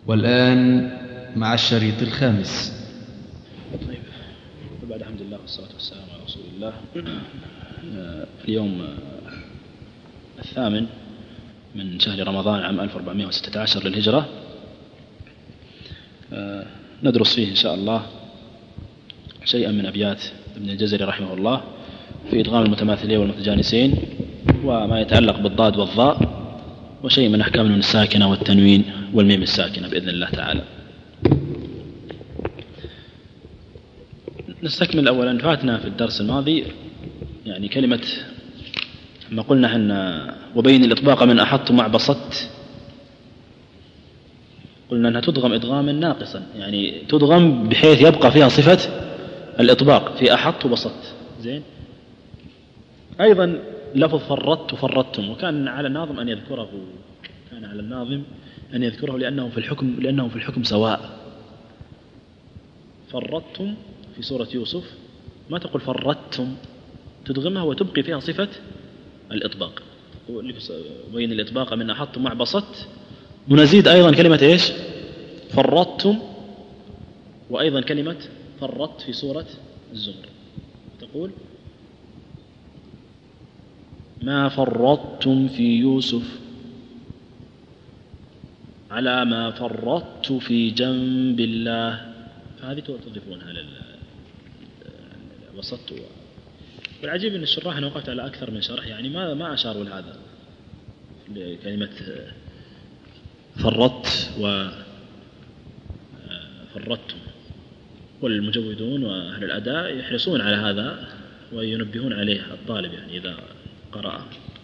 والآن مع الشريط الخامس. طيب، بعد الحمد لله والصلاة والسلام على رسول الله. اليوم 8 من شهر رمضان عام 1416 للهجرة. ندرس فيه إن شاء الله شيئا من أبيات ابن الجزري رحمه الله في إدغام المتماثلين والمتجانسين، وما يتعلق بالضاد والضاء، وشيء من أحكام النون الساكنة والتنوين والميم الساكنة بإذن الله تعالى. نستكمل. أولا فاتنا في الدرس الماضي يعني كلمة ما قلنا احنا وبين الإطباق من أحط مع بسط، قلنا أنها تدغم إدغاما ناقصا، يعني تدغم بحيث يبقى فيها صفة الإطباق في أحط وبسط. زين. أيضا لفظ فرطت وفرطتم، وكان على الناظم أن يذكره، لأنهم في الحكم سواء. فرطتم في سورة يوسف ما تقول فرطتم، تدغمها وتبقي فيها صفة الإطباق، وين الإطباق من أحط مع بسط. ونزيد أيضا كلمة إيش؟ فرطتم، وأيضا كلمة فرطت في سورة الزمر تقول ما فرطتم في يوسف على ما فرطت في جنب الله، فهذه تضيفونها للوسط. والعجيب أن الشراح أنا وقفت على أكثر من شرح يعني ما أشاروا لهذا، كلمة فرطت وفرطتم، والمجودون وأهل الأداء يحرصون على هذا وينبهون عليه الطالب يعني إذا قرأ.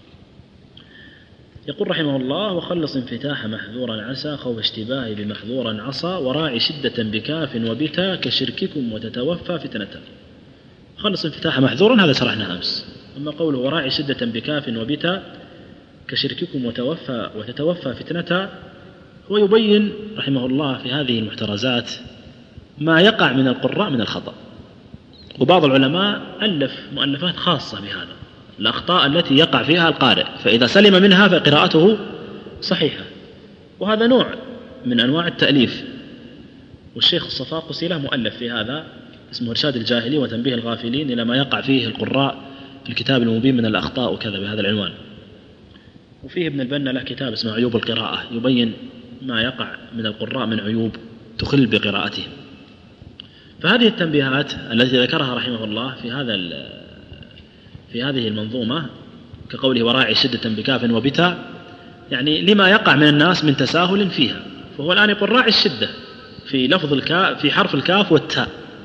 يقول رحمه الله وخلص انفتاح محذورا عسى خوف اشتباه بمحذورا عصى وراعي شدة بكاف وبتا كشرككم وتتوفى فتنة. خلص انفتاح محذورا هذا شرحنا أمس. أما قوله وراعي شدة بكاف وبتا كشرككم وتتوفى فتنة، هو يبين رحمه الله في هذه المحترزات ما يقع من القراء من الخطأ، وبعض العلماء ألف مؤلفات خاصة بهذا، الأخطاء التي يقع فيها القارئ، فإذا سلم منها فقراءته صحيحة، وهذا نوع من أنواع التأليف. والشيخ الصفاقسي له مؤلف في هذا اسمه إرشاد الجاهلي وتنبيه الغافلين إلى ما يقع فيه القراء في الكتاب المبين من الأخطاء وكذا بهذا العنوان. وفيه ابن البنا له كتاب اسمه عيوب القراءة يبين ما يقع من القراء من عيوب تخل بقراءتهم. فهذه التنبيهات التي ذكرها رحمه الله في هذه المنظومة كقوله وراعي شدة بكاف وبتا، يعني لما يقع من الناس من تساهل فيها. فهو الآن يقول راعي الشدة في لفظ الكاف، في حرف الكاف والتاء.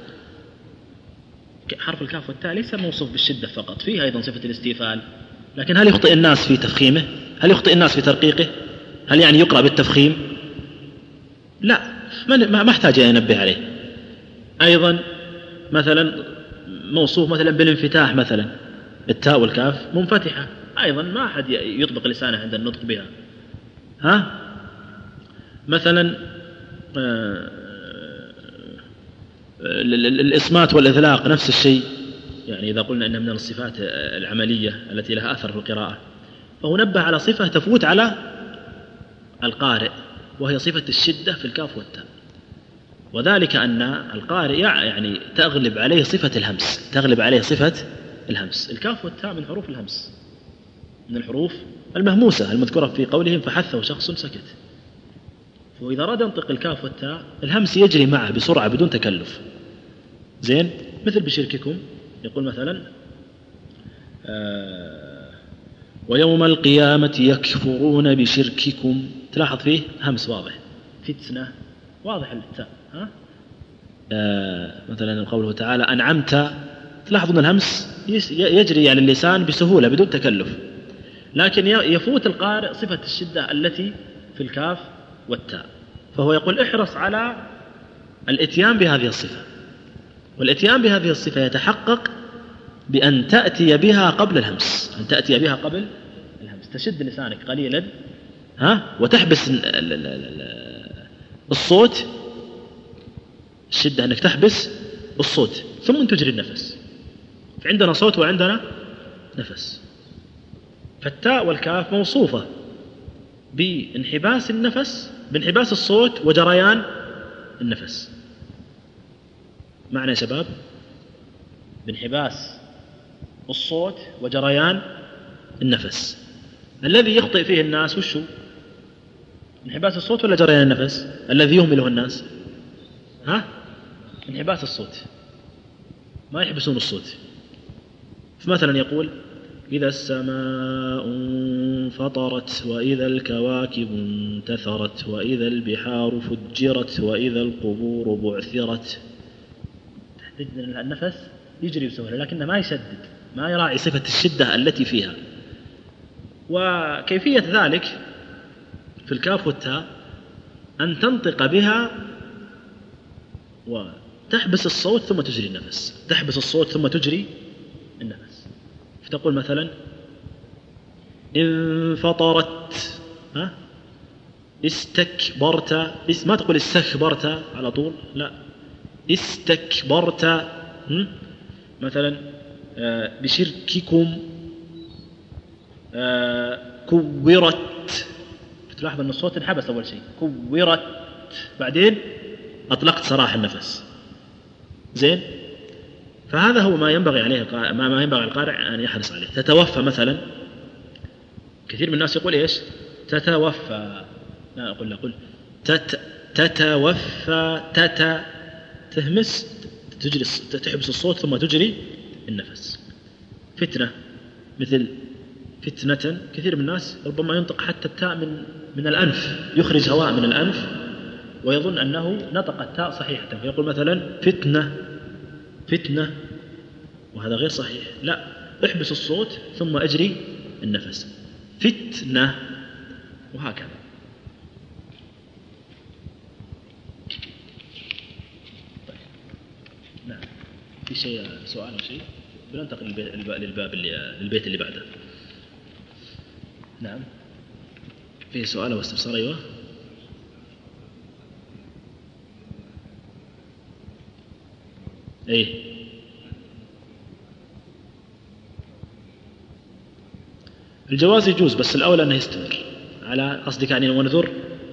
حرف الكاف والتاء ليس موصوف بالشدة فقط، فيها أيضا صفة الاستيفال، لكن هل يخطئ الناس في تفخيمه؟ هل يخطئ الناس في ترقيقه؟ هل يعني يقرأ بالتفخيم؟ لا، ما احتاج أن ينبه عليه. أيضا مثلا موصوف مثلا بالانفتاح، مثلا التاء والكاف منفتحة، أيضا ما أحد يطبق لسانه عند النطق بها. مثلا الإصمات والإذلاق نفس الشيء، يعني إذا قلنا إنها من الصفات العملية التي لها أثر في القراءة، فهو نبه على صفة تفوت على القارئ، وهي صفة الشدة في الكاف والتاء، وذلك أن القارئ يعني تغلب عليه صفة الهمس. الكاف والتاء من حروف الهمس، من الحروف المهموسة المذكورة في قولهم فحثه شخص سكت. وإذا أراد ينطق الكاف والتاء الهمس يجري معه بسرعة بدون تكلف. زين. مثل بشرككم يقول مثلا ويوم القيامة يكفرون بشرككم، تلاحظ فيه همس واضح. فتنة واضح التاء. مثلا قوله تعالى أنعمت، تلاحظون الهمس يجري على اللسان بسهولة بدون تكلف، لكن يفوت القارئ صفة الشدة التي في الكاف والتاء. فهو يقول احرص على الاتيان بهذه الصفة، والاتيان بهذه الصفة يتحقق بأن تأتي بها قبل الهمس، تشد لسانك قليلا وتحبس الصوت. الشدة أنك تحبس الصوت ثم تجري النفس. عندنا صوت وعندنا نفس. فالتاء والكاف موصوفة بانحباس النفس، بانحباس الصوت وجريان النفس. معنى يا شباب؟ بانحباس الصوت وجريان النفس. الذي يخطئ فيه الناس وشو؟ انحباس الصوت ولا جريان النفس؟ الذي يهمله الناس انحباس الصوت، ما يحبسون الصوت. فمثلا يقول: إذا السماء انفطرت، وإذا الكواكب انتثرت، وإذا البحار فجرت، وإذا القبور بعثرت. تحتاج النفس يجري بسهولة، لكنه ما يشدد، ما يراعي صفة الشدة التي فيها. وكيفية ذلك في الكاف والتاء أن تنطق بها وتحبس الصوت ثم تجري النفس، تحبس الصوت ثم تجري النفس. فتقول مثلا: انفطرت، استكبرت، ما تقول استكبرت على طول، لا، استكبرت. مثلا بشرككم كورت، تلاحظ أن الصوت انحبس أول شيء، كورت، بعدين أطلقت سراح النفس. زين؟ فهذا هو ما ينبغي عليه، ما ينبغي القارئ أن يحرص عليه. تتوفى مثلا، كثير من الناس يقول إيش؟ تتوفى، لا أقول تتوفى، تهمس، تجري، تحبس الصوت ثم تجري النفس. فتنة، مثل فتنة، كثير من الناس ربما ينطق حتى التاء من الأنف، يخرج هواء من الأنف ويظن أنه نطق التاء صحيحة، فيقول مثلا فتنة، وهذا غير صحيح. لا، احبس الصوت ثم اجري النفس، فتنة، وهكذا. طيب. نعم، في شيء، سؤال أو شيء؟ بننتقل للبيت اللي بعده. نعم، في سؤال أو استفسار؟ أيوه. ايه، الجواز يجوز، بس الأولى أنه يستمر على، قصدك يعني ونذر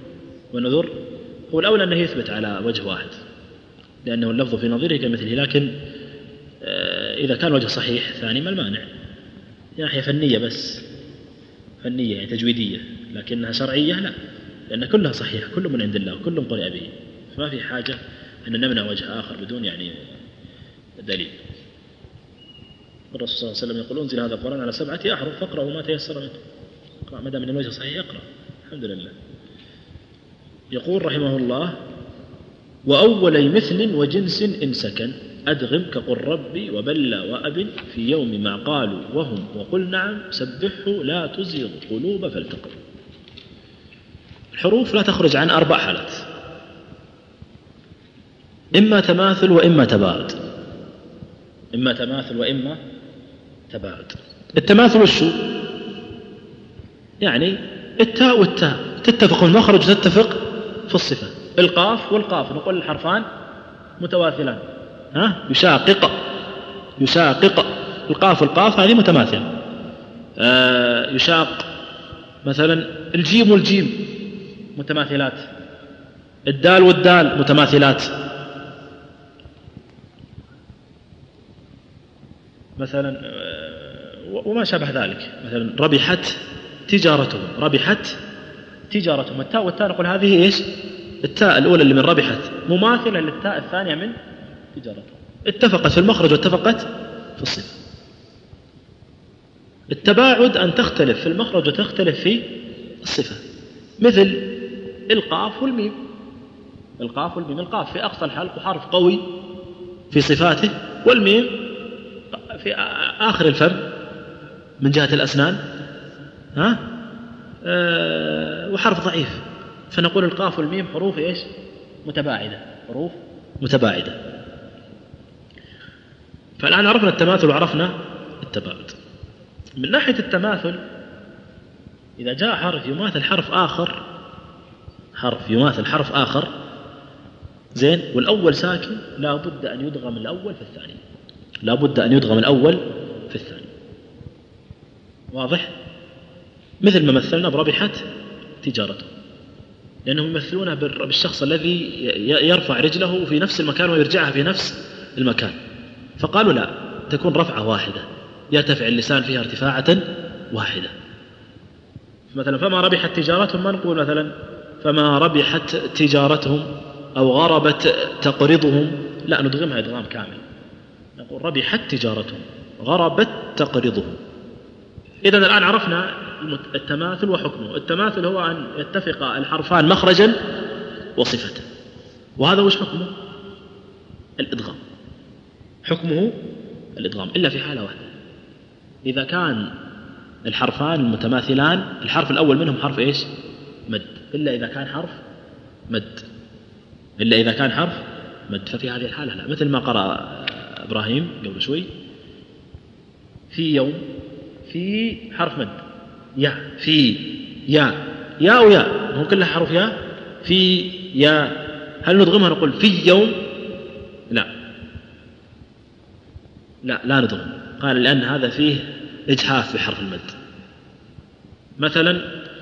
هو الأولى أنه يثبت على وجه واحد، لأنه اللفظ في نظيره كمثله. لكن إذا كان وجه صحيح ثاني ما المانع، ناحية فنية، بس فنية يعني تجويدية، لكنها شرعية لا، لأن كلها صحيحة، كل من عند الله، كل قرئ به، فما في حاجة أن نمنع وجه آخر بدون يعني دليل. الرسول صلى الله عليه وسلم يقول: أنزل هذا القرآن على 7 أحرف فاقرأوا ما تيسر منه. اقرأ ما دام من الوجه صحيح، اقرأ، الحمد لله. يقول رحمه الله: وأولي مثل وجنس إن سكن أدغم، كقل ربي وبلى وأب في يوم ما قالوا وهم، وقل نعم سبحوا لا تزغ قلوب فالتقم. الحروف لا تخرج عن 4 حالات: إما تماثل وإما تباعد. إما تماثل وإما تباعد. التماثل وشو؟ يعني التاء والتاء تتفق في المخرج وتتفق في الصفة. القاف والقاف نقول الحرفان متواثلان، يشاقق، القاف والقاف هذه متماثلة. يشاق مثلا، الجيم والجيم متماثلات، الدال والدال متماثلات. مثلا وما شابه ذلك، مثلا ربحت تجارتهم، التاء والتاء نقول هذه إيش؟ التاء الأولى اللي من ربحت مماثلة للتاء الثانية من تجارتهم، اتفقت في المخرج واتفقت في الصفة. التباعد أن تختلف في المخرج وتختلف في الصفة، مثل القاف والميم. القاف في أقصى الحلق وحرف قوي في صفاته، والميم في آخر الفم من جهة الأسنان وحرف ضعيف، فنقول القاف والميم حروف إيش؟ متباعدة. فالآن عرفنا التماثل وعرفنا التباعد. من ناحية التماثل، إذا جاء حرف يماثل حرف آخر، زين، والأول ساكن، لا بد أن يدغم الأول في الثاني. واضح؟ مثل ما مثلنا بربحت تجارتهم، لأنهم يمثلونه بالشخص الذي يرفع رجله في نفس المكان ويرجعها في نفس المكان، فقالوا لا، تكون رفعة واحدة يرتفع اللسان فيها ارتفاعة واحدة. مثلا فما ربحت تجارتهم، ما نقول مثلا فما ربحت تجارتهم أو غربت تقرضهم، لا، ندغمها إدغام كامل، نقول ربحت تجارتهم غربت تقرضهم. إذن الآن عرفنا التماثل وحكمه. التماثل هو أن يتفق الحرفان مخرجا وصفة، وهذا وش حكمه؟ الإدغام. حكمه الإدغام إلا في حالة واحدة، إذا كان الحرفان المتماثلان الحرف الأول منهم حرف إيش؟ مد، إلا إذا كان حرف مد، إلا إذا كان حرف مد، ففي هذه الحالة لا، مثل ما قرأ إبراهيم قبل شوي في يوم، في حرف مد يا، في يا، يا ويا، هم كلها حرف يا، في يا، هل ندغمها نقول في يوم؟ لا لا، لا ندغم، قال لأن هذا فيه إجحاف بحرف المد. مثلا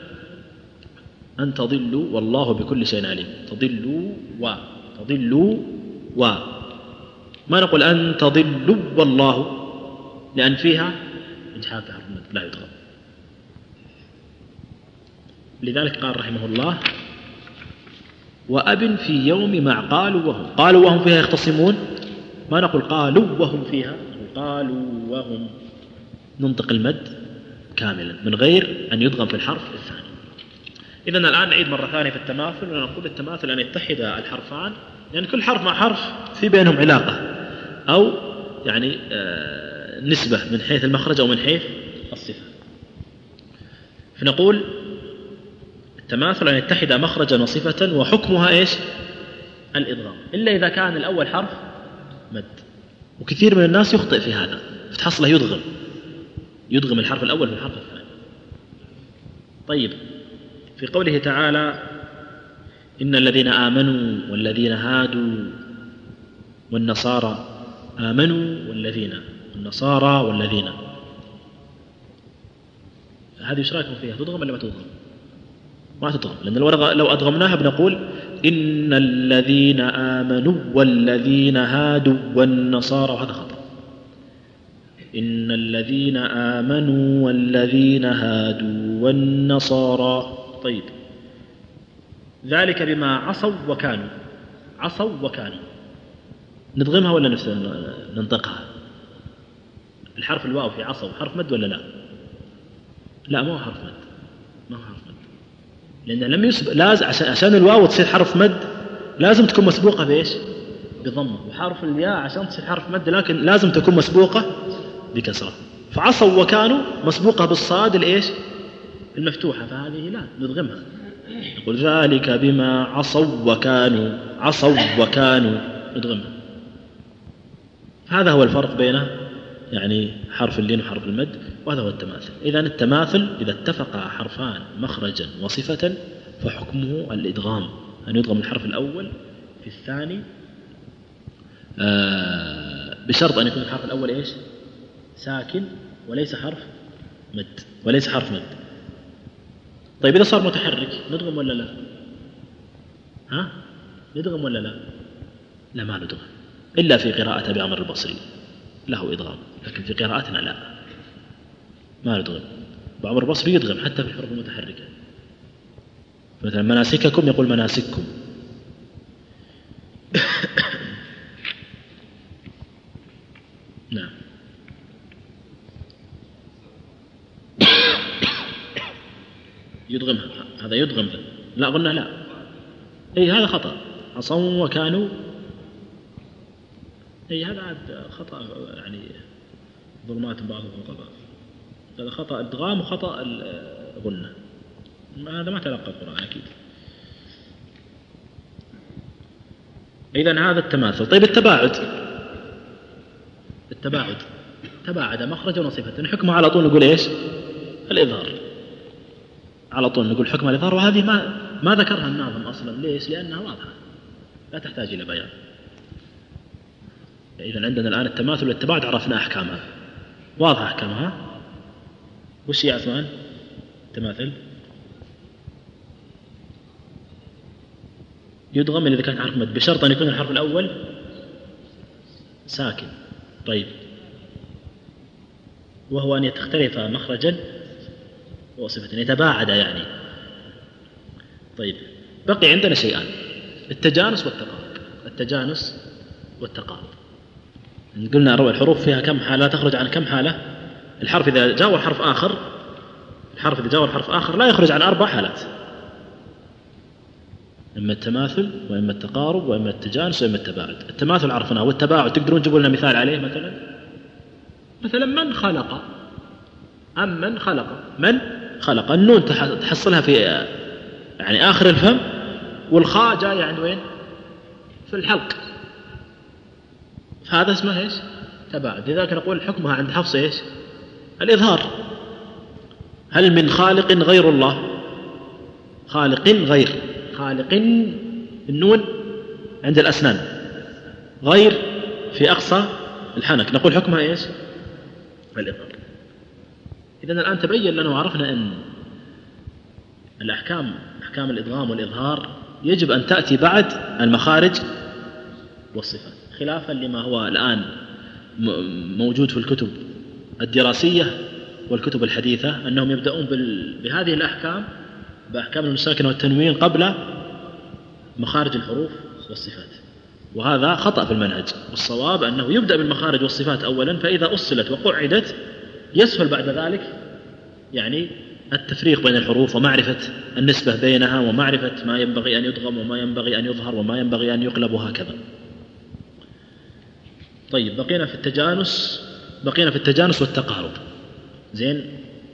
أن تضلوا والله بكل شيء عليم، تضلوا تضلوا ما نقول أن تضلوا والله، لأن فيها إجحاف بحرف المد لا يدغم. لذلك قال رحمه الله وأب في يوم مع قالوا وهم فيها يختصمون، ما نقول قالوا وهم فيها، قالوا وهم، ننطق المد كاملا من غير أن يدغم في الحرف الثاني. إذن الآن نعيد مرة ثانية في التماثل، ونقول التماثل أن يتحد الحرفان، لأن كل حرف مع حرف في بينهم علاقة أو يعني نسبة من حيث المخرج أو من حيث الصفة. فنقول التماثل أن يتحد مخرجا وصفة، وحكمها إيش؟ الإدغام، إلا إذا كان الأول حرف مد، وكثير من الناس يخطئ في هذا، فتحصله يدغم الحرف الأول في الحرف الثاني. طيب، في قوله تعالى إن الذين آمنوا والذين هادوا والنصارى، آمنوا والذين، النصارى والذين، هذه ايش رايكم فيها؟ تدغم ولا ما تدغم؟ ما تدغم، لأن لو أدغمناها بنقول إن الذين آمنوا والذين هادوا والنصارى، وهذا خطأ. إن الذين آمنوا والذين هادوا والنصارى. طيب، ذلك بما عصوا وكانوا، ندغمها ولا ننطقها؟ الحرف الواو في عصوا حرف مد ولا لا؟ لا، ما هو حرف مد، لأن لم لازم عشان الواو تصير حرف مد لازم تكون مسبوقة بإيش؟ بضمة، وحرف الياء عشان تصير حرف مد لكن لازم تكون مسبوقة بكسرة، فعصوا وكانوا مسبوقة بالصاد الإيش؟ المفتوحة، فهذه لا ندغمها، نقول ذلك بما عصوا وكانوا ندغمها. هذا هو الفرق بين يعني حرف اللين وحرف المد، وهذا هو التماثل. إذن التماثل إذا اتفق حرفان مخرجا وصفة فحكمه الإدغام، أن يدغم الحرف الأول في الثاني بشرط أن يكون الحرف الأول إيش؟ ساكن وليس حرف مد. طيب، إذا صار متحرك ندغم ولا لا؟ ندغم ولا لا؟ لا، ما ندغم، إلا في قراءة أبي عمرو البصري له إدغام، لكن في قراءتنا لا، ما ندغم. أبو عمرو البصري يدغم حتى في الحروف المتحركة، مثلا مناسككم يقول مناسككم. نعم. يدغمها، هذا يدغم، لا قلنا لا، هذا خطأ. عصوا وكانوا، هذا خطأ، يعني ظلمات بعضهم فوق بعض، هذا خطأ إدغام وخطأ الغنة، هذا ما تلقى القرآن أكيد. إذن هذا التماثل. طيب، التباعد تباعد مخرجا وصفة، حكمه على طول نقول إيش؟ الإظهار، على طول نقول حكم الإظهار، وهذه ما ذكرها الناظم أصلا. ليش؟ لأنها واضحة لا تحتاج إلى بيان. إذن عندنا الآن التماثل والتباعد عرفنا أحكامها، واضحة أحكامها. وش يا عثمان؟ التماثل يدغم إذا كان حرف مد بشرط أن يكون الحرف الأول ساكن. طيب، وهو أن تختلف مخرجا وصفة، يتباعد يعني. طيب، بقي عندنا شيئان: التجانس والتقارب. التجانس والتقارب، قلنا الحروف فيها كم حالة، تخرج عن كم حالة؟ الحرف إذا جاء حرف آخر لا يخرج عن 4 حالات: إما التماثل، وإما التقارب، وإما التجانس، وإما التباعد. التماثل عرفناه، والتباعد تقدرون تجيبوا لنا مثال عليه؟ مثلا من خلق، من خلق، النون تحصلها في يعني آخر الفم، والخاء جاء يعني وين؟ في الحلق، هذا اسمه إيش؟ تباعد. لذلك نقول حكمها عند حفص إيش؟ الإظهار. هل من خالق غير الله؟ خالق النون عند الأسنان، غير في أقصى الحنك، نقول حكمها إيش؟ الإظهار. إذن الآن تبين لنا وعرفنا أن أحكام الإدغام والإظهار يجب أن تأتي بعد المخارج والصفات، خلافا لما هو الآن موجود في الكتب الدراسية والكتب الحديثة، أنهم يبدأون بهذه الأحكام، بأحكام الساكنة والتنوين قبل مخارج الحروف والصفات، وهذا خطأ في المنهج. والصواب أنه يبدأ بالمخارج والصفات أولا، فإذا أصلت وقعدت يسهل بعد ذلك يعني التفريق بين الحروف ومعرفة النسبة بينها، ومعرفة ما ينبغي أن يدغم وما ينبغي أن يظهر وما ينبغي أن يقلب، وهكذا. طيب، بقينا في التجانس والتقارب. زين،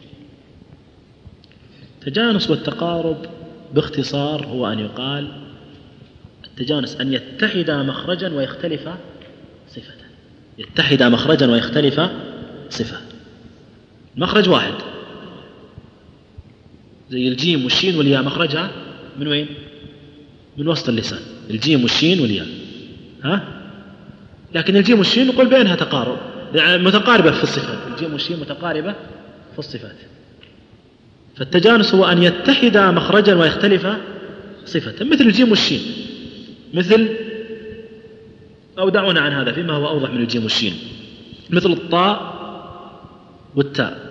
التجانس والتقارب باختصار هو أن يقال التجانس أن يتحد مخرجا ويختلف صفة. مخرج واحد زي الجيم والشين والياء، مخرجها من وين؟ من وسط اللسان، الجيم والشين والياء، لكن الجيم والشين نقول بينها تقارب، يعني متقاربة في الصفات، الجيم والشين متقاربة في الصفات. فالتجانس هو أن يتحد مخرجا ويختلف صفة، مثل الجيم والشين، أو دعونا عن هذا فيما هو أوضح من الجيم والشين، مثل الطاء والتاء.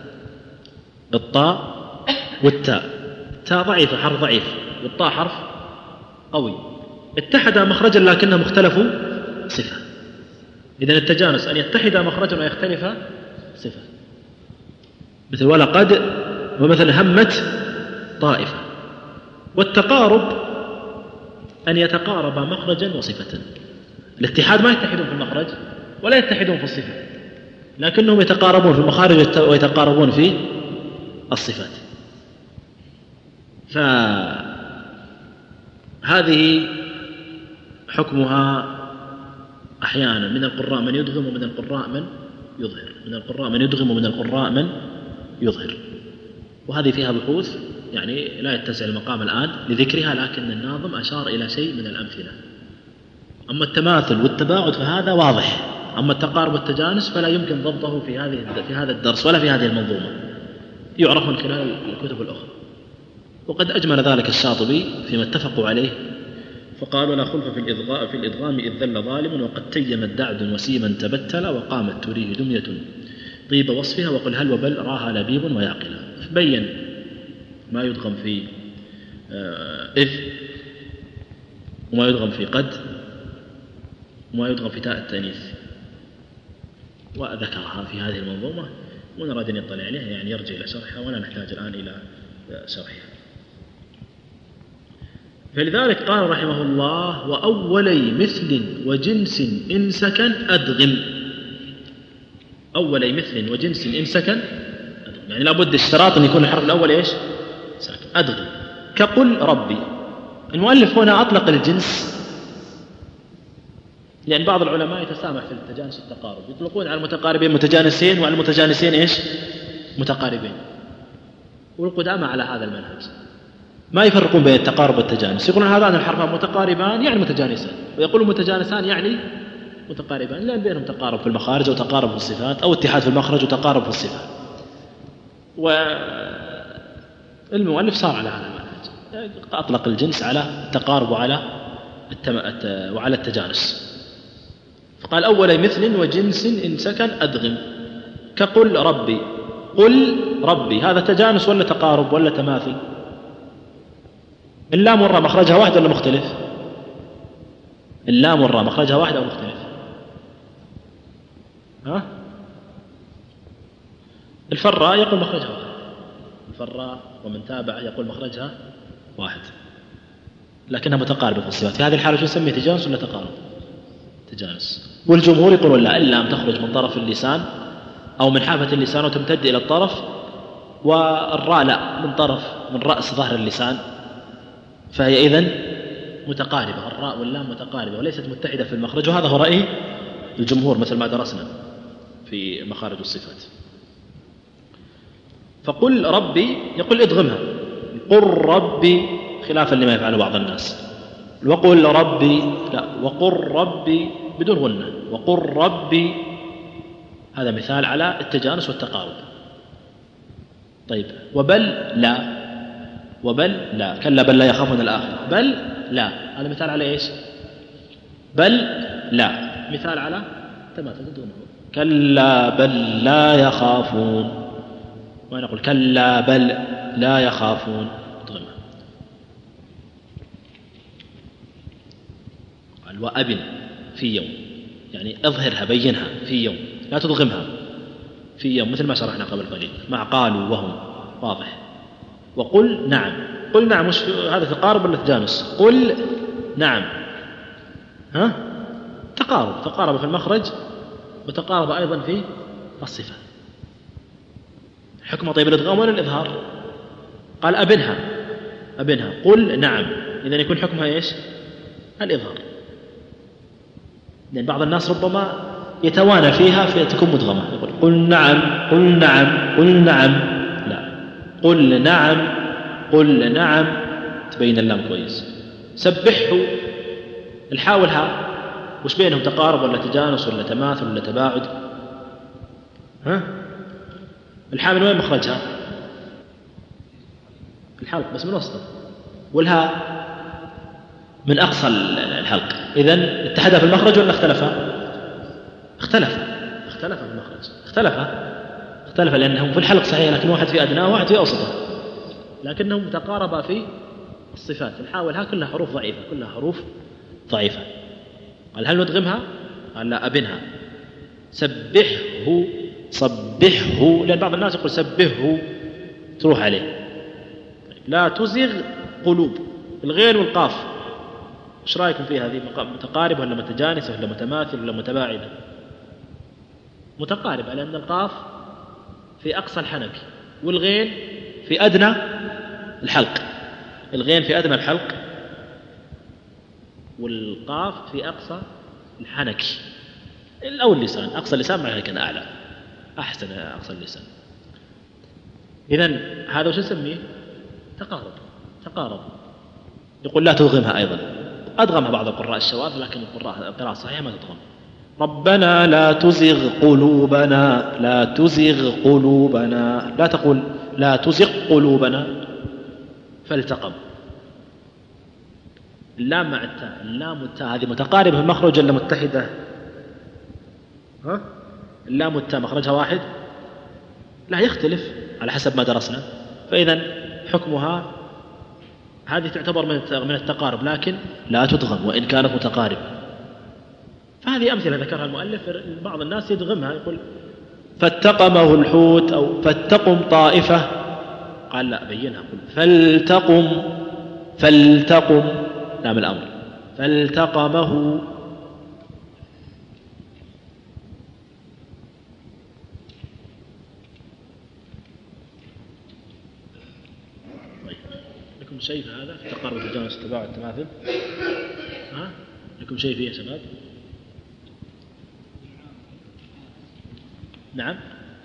التاء ضعيفة، حرف ضعيف، والطاء حرف قوي، اتحدا مخرجا لكنهم اختلفوا صفة. إذن التجانس أن يتحدا مخرجا ويختلف صفة، مثل ولقد ومثل همت طائفة. والتقارب أن يتقارب مخرجا وصفة. الاتحاد ما يتحدون في المخرج ولا يتحدون في الصفة، لكنهم يتقاربون في المخارج ويتقاربون في الصفات. فهذه حكمها أحيانا من القراء من يدغم ومن القراء من يظهر، من القراء من يدغم ومن القراء من يظهر. وهذه فيها بحوث يعني لا يتسع المقام الآن لذكرها، لكن الناظم أشار إلى شيء من الأمثلة. أما التماثل والتباعد فهذا واضح، أما التقارب والتجانس فلا يمكن ضبطه في هذا الدرس ولا في هذه المنظومة، يعرف من خلال الكتب الأخرى. وقد أجمل ذلك الشاطبي فيما اتفقوا عليه، فقالوا: لا خلف في الإدغام إذ ذل ظالم، وقد تيمت دعد وسيما تبتل، وقامت تريه دمية طيب وصفها، وقل هل وبل راها لبيب ويعقل. فبين ما يدغم في إذ، وما يدغم في قد، وما يدغم في تاء التأنيث، وذكرها في هذه المنظومة، ونراد أن يطلع عليها يعني يرجع إلى شرحها، ولا نحتاج الآن إلى شرحها. فلذلك قال رحمه الله: وأولي مثل وجنس إن سكن أدغم. أولي مثل وجنس إن سكن أدغم، يعني لابد اشتراط أن يكون الحرف الأول إيش؟ ساكن. أدغم كقل ربي. المؤلف هنا أطلق الجنس لأن بعض العلماء يتسامح في التجانس والتقارب، يطلقون على المتقاربين متجانسين وعلى المتجانسين إيش؟ متقاربين. والقدامى على هذا المنهج ما يفرقون بين التقارب والتجانس، يقولون هذان الحرفان متقاربان يعني متجانسان، ويقولون متجانسان يعني متقاربان، لأن بينهم تقارب في المخارج وتقارب في الصفات، أو اتحاد في المخرج وتقارب في الصفات. والمؤلف صار على هذا المنهج، أطلق الجنس على التقارب وعلى وعلى التجانس. فقال أول مثل وجنس إن سكن أدغم، كقل ربي. قل ربي هذا تجانس ولا تقارب ولا تماثل؟ اللام والراء مخرجها واحد ولا مختلف؟ اللام والراء مخرجها واحد أو مختلف؟ ها؟ الفراء يقول مخرجها واحد، الفراء ومن تابع يقول مخرجها واحد، لكنها متقاربة في الصفات. في هذه الحالة شو نسميه، تجانس ولا تقارب؟ تجانس. والجمهور يقولون لا، اللام تخرج من طرف اللسان أو من حافة اللسان وتمتد إلى الطرف، والراء لا، من رأس ظهر اللسان، فهي إذن متقاربة. الراء واللام متقاربة وليست متحدة في المخرج، وهذا هو رأي الجمهور مثل ما درسنا في مخارج الصفات. فقل ربي يقول ادغمها، قل ربي خلافا لما يفعله بعض الناس. وقل ربي لا، وقل ربي بدون غنة، وقل ربي. هذا مثال على التجانس والتقارب. طيب وبل لا، وبل لا، كلا بل لا يخافون الآخرة، بل لا، هذا مثال على إيش؟ بل لا مثال على تماثل دونه. كلا بل لا يخافون، ونقول كلا بل لا يخافون تضغمها. قال وأبن في يوم، يعني اظهرها بينها في يوم، لا تضغمها في يوم، مثل ما شرحنا قبل قليل مع قالوا وهم، واضح. وقل نعم، قل نعم، مش هذا تقارب ولا تجانس؟ قل نعم، ها؟ تقارب في المخرج وتقارب أيضا في الصفة. حكم طيب الإدغام ولا الإظهار؟ قال أبنها، قل نعم، إذن يكون حكمها إيش؟ الإظهار. لأن بعض الناس ربما يتوانى فيها فتكون مدغمة، يقول قل نعم قل نعم قل نعم، لا، قل نعم قل نعم، تبين اللام كويس. سبحه، الحاء والهاء وش بينهم، تقارب ولا تجانس ولا تماثل ولا تباعد؟ ها؟ الحاء من وين مخرجها؟ الحلق بس من وسطه، والهاء من أقصى الحلق. إذن اتحدها في المخرج ولا اختلفا؟ اختلف في المخرج، اختلف لأنهم في الحلق صحيح، لكن واحد في أدناه وواحد في أوسطه، لكنهم تقاربا في الصفات. الحاء والهاء كلها حروف ضعيفة. قال هل ندغمها؟ قال لا، أبنها. صبحه، لأن بعض الناس يقول سبحه تروح عليه. لا تزغ قلوب، الغين والقاف ايش رايكم في هذه؟ متقاربة ولا متجانسة ولا متماثل ولا متباعدة؟ متقاربة، لأن القاف في أقصى الحنك والغين في أدنى الحلق، والقاف في أقصى الحنك أو اللسان، أقصى اللسان معناه كان أعلى، أحسن أقصى اللسان. إذن هذا وش نسميه؟ تقارب. يقول لا تضغمها أيضا، أدغمها بعض القراء الشواذ، لكن القراءة الصحيحة ما تضغم. ربنا لا تزغ قلوبنا، لا تقول لا تزغ قلوبنا. فالتقم، اللام مع التاء، اللام والتاء هذه متقاربة في المخرج ولا متحدة؟ ها؟ اللام والتاء مخرجها واحد؟ لا، يختلف على حسب ما درسنا. فإذا حكمها هذه تعتبر من التقارب، لكن لا تدغم وإن كانت متقاربة. فهذه أمثلة ذكرها المؤلف. بعض الناس يدغمها، يقول فاتقمه الحوت أو فاتقم طائفة، قال لا، بينها، قل فالتقم لام الأمر، فالتقمه. لكم شيء في هذا، في تقارب التجانس والتباعد والتماثل؟ ها؟ لكم شيء فيه يا شباب؟ نعم،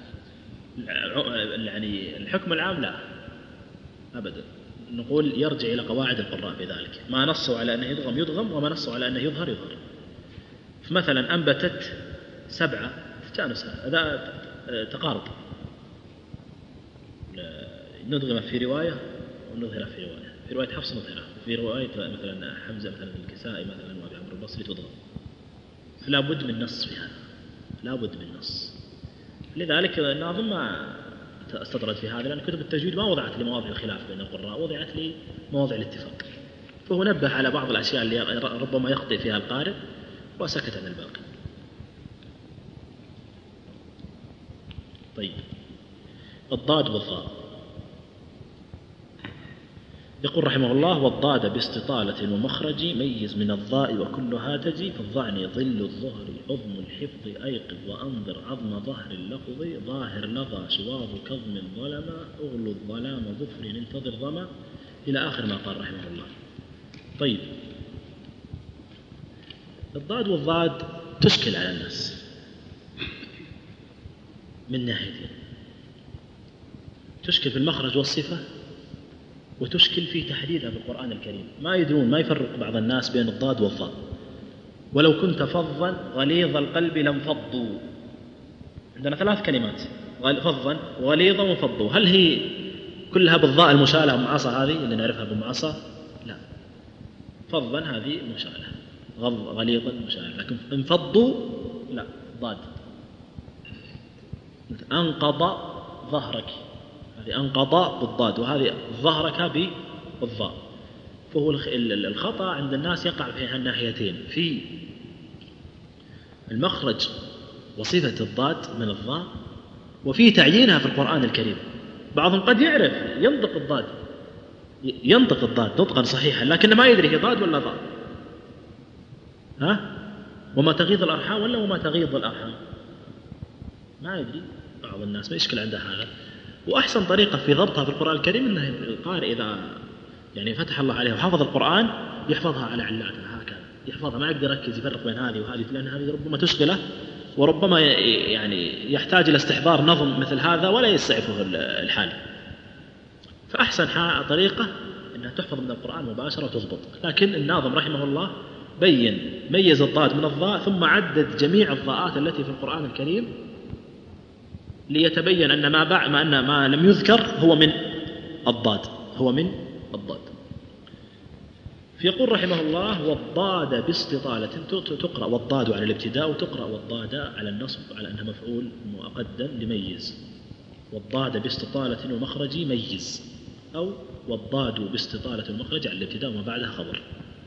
يعني الحكم العام لا أبدا، نقول يرجع إلى قواعد القراء في ذلك، ما نصوا على أنه يدغم وما نصوا على أنه يظهر. فمثلا أنبتت 7 تجانس، هذا تقارب، ندغم في رواية ونظهر في رواية، في رواية حفص نظهرها. في رواية مثلا حمزة مثلا الكسائي مثلا وأبي عمرو البصري تضغط، فلا بد من نص في هذا، لا بد من نص. لذلك الناظم ما استطرد في هذا، لأن كتب التجويد ما وضعت لمواضع الخلاف بين القراء، وضعت لمواضع الاتفاق، فهو نبه على بعض الأشياء اللي ربما يخطئ فيها القارئ وسكت عن الباقي. طيب، الضاد والضاء. يقول رحمه الله: والضاد باستطالة ومخرج ميز من الضاء وكلها تجي، فالضعني ظل الظهر عظم الحفظ أيقظ وأنظر عظم ظهر اللفظ ظاهر لظى شواظ كظم الظلم أغلو الظلام ظفر انتظر ظما، إلى آخر ما قال رحمه الله. طيب، الضاد والضاد تشكل على الناس من ناحيتين، تشكل في المخرج والصفة، وتشكل في تحديدها في القرآن الكريم. ما يدرون، ما يفرق بعض الناس بين الضاد والضاء. ولو كنت فظا غليظ القلب لانفضوا. عندنا 3 كلمات: فظا وغليظا وانفضوا. هل هي كلها بالضاء المشالة معصى هذه اللي نعرفها بمعصى؟ لا، فظا هذه مشالة، غليظا مشالة، لكن انفضوا لا، ضاد. أنقض ظهرك، هذه أنقض بالضاد، وهذه ظهرك بالضاء. فهو الخطأ عند الناس يقع في الناحيتين، في المخرج وصفة الضاد من الضاء، وفي تعيينها في القرآن الكريم. بعضهم قد يعرف ينطق الضاد نطقا صحيحا، لكن ما يدري هي ضاد ولا ضاء. وما تغيض الأرحام ولا وما تغيض الأرحام، ما يدري. بعض الناس ما يشكل عنده هذا. وأحسن طريقة في ضبطها في القرآن الكريم أنه القارئ إذا يعني فتح الله عليه وحفظ القرآن يحفظها على علاتها هكذا، يحفظها، ما يقدر يركز يفرق بين هذه وهذه، لأن هذه ربما تشغله، وربما يعني يحتاج إلى استحضار نظم مثل هذا ولا يسعفه الحال. فأحسن طريقة أنها تحفظ من القرآن مباشرة وتضبط. لكن الناظم رحمه الله ميز الضاد من الضاء، ثم عدد جميع الضاءات التي في القرآن الكريم ليتبين أن ما لم يذكر هو من الضاد. فيقول رحمه الله: والضاد باستطالة تقرأ والضاد على الابتداء، وتقرأ والضاد على النصب على أنها مفعول مقدم لميز. والضاد باستطالة ومخرج ميز، أو والضاد باستطالة المخرج على الابتداء وما بعدها خبر.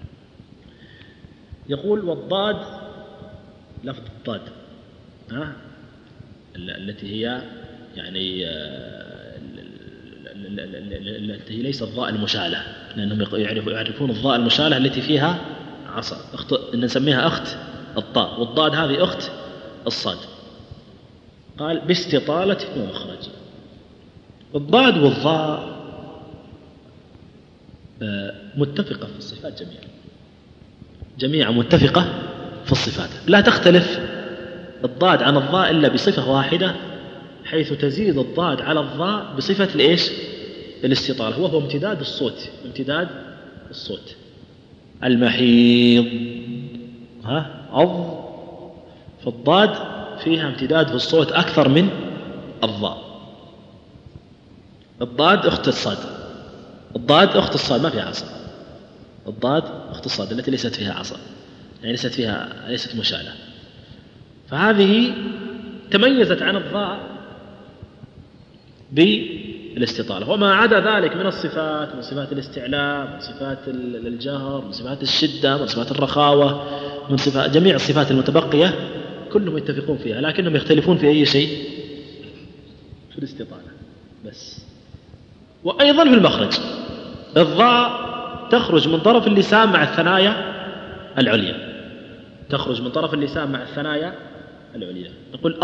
يقول: والضاد لفظ الضاد التي هي يعني التي ليست الضاء المشالة، لأنهم يعرفون الضاء المشالة التي فيها عصا، نسميها أخت الطاء، والضاد هذه أخت الصاد. قال: باستطالة ومخرج. الضاد والضاء متفقة في الصفات جميعا متفقة في الصفات، لا تختلف الضاد عن الضاء إلا بصفة واحدة، حيث تزيد الضاد على الضاء بصفة الاستطالة، وهو امتداد الصوت. المحيض فالضاد فيها امتداد في الصوت أكثر من الضاء. الضاد أخت الصاد، ما فيها عصا. الضاد أخت الصاد التي ليست فيها عصا، يعني ليست مشالة. فهذه تميزت عن الضاء بالاستطالة. وما عدا ذلك من الصفات، من صفات الاستعلاء، من صفات الجهر، من صفات الشدة، من صفات الرخاوة، من صفات جميع الصفات المتبقية كلهم يتفقون فيها، لكنهم يختلفون في أي شيء؟ في الاستطالة بس. وأيضا في المخرج، الضاء تخرج من طرف اللسان مع الثنايا العليا، نقول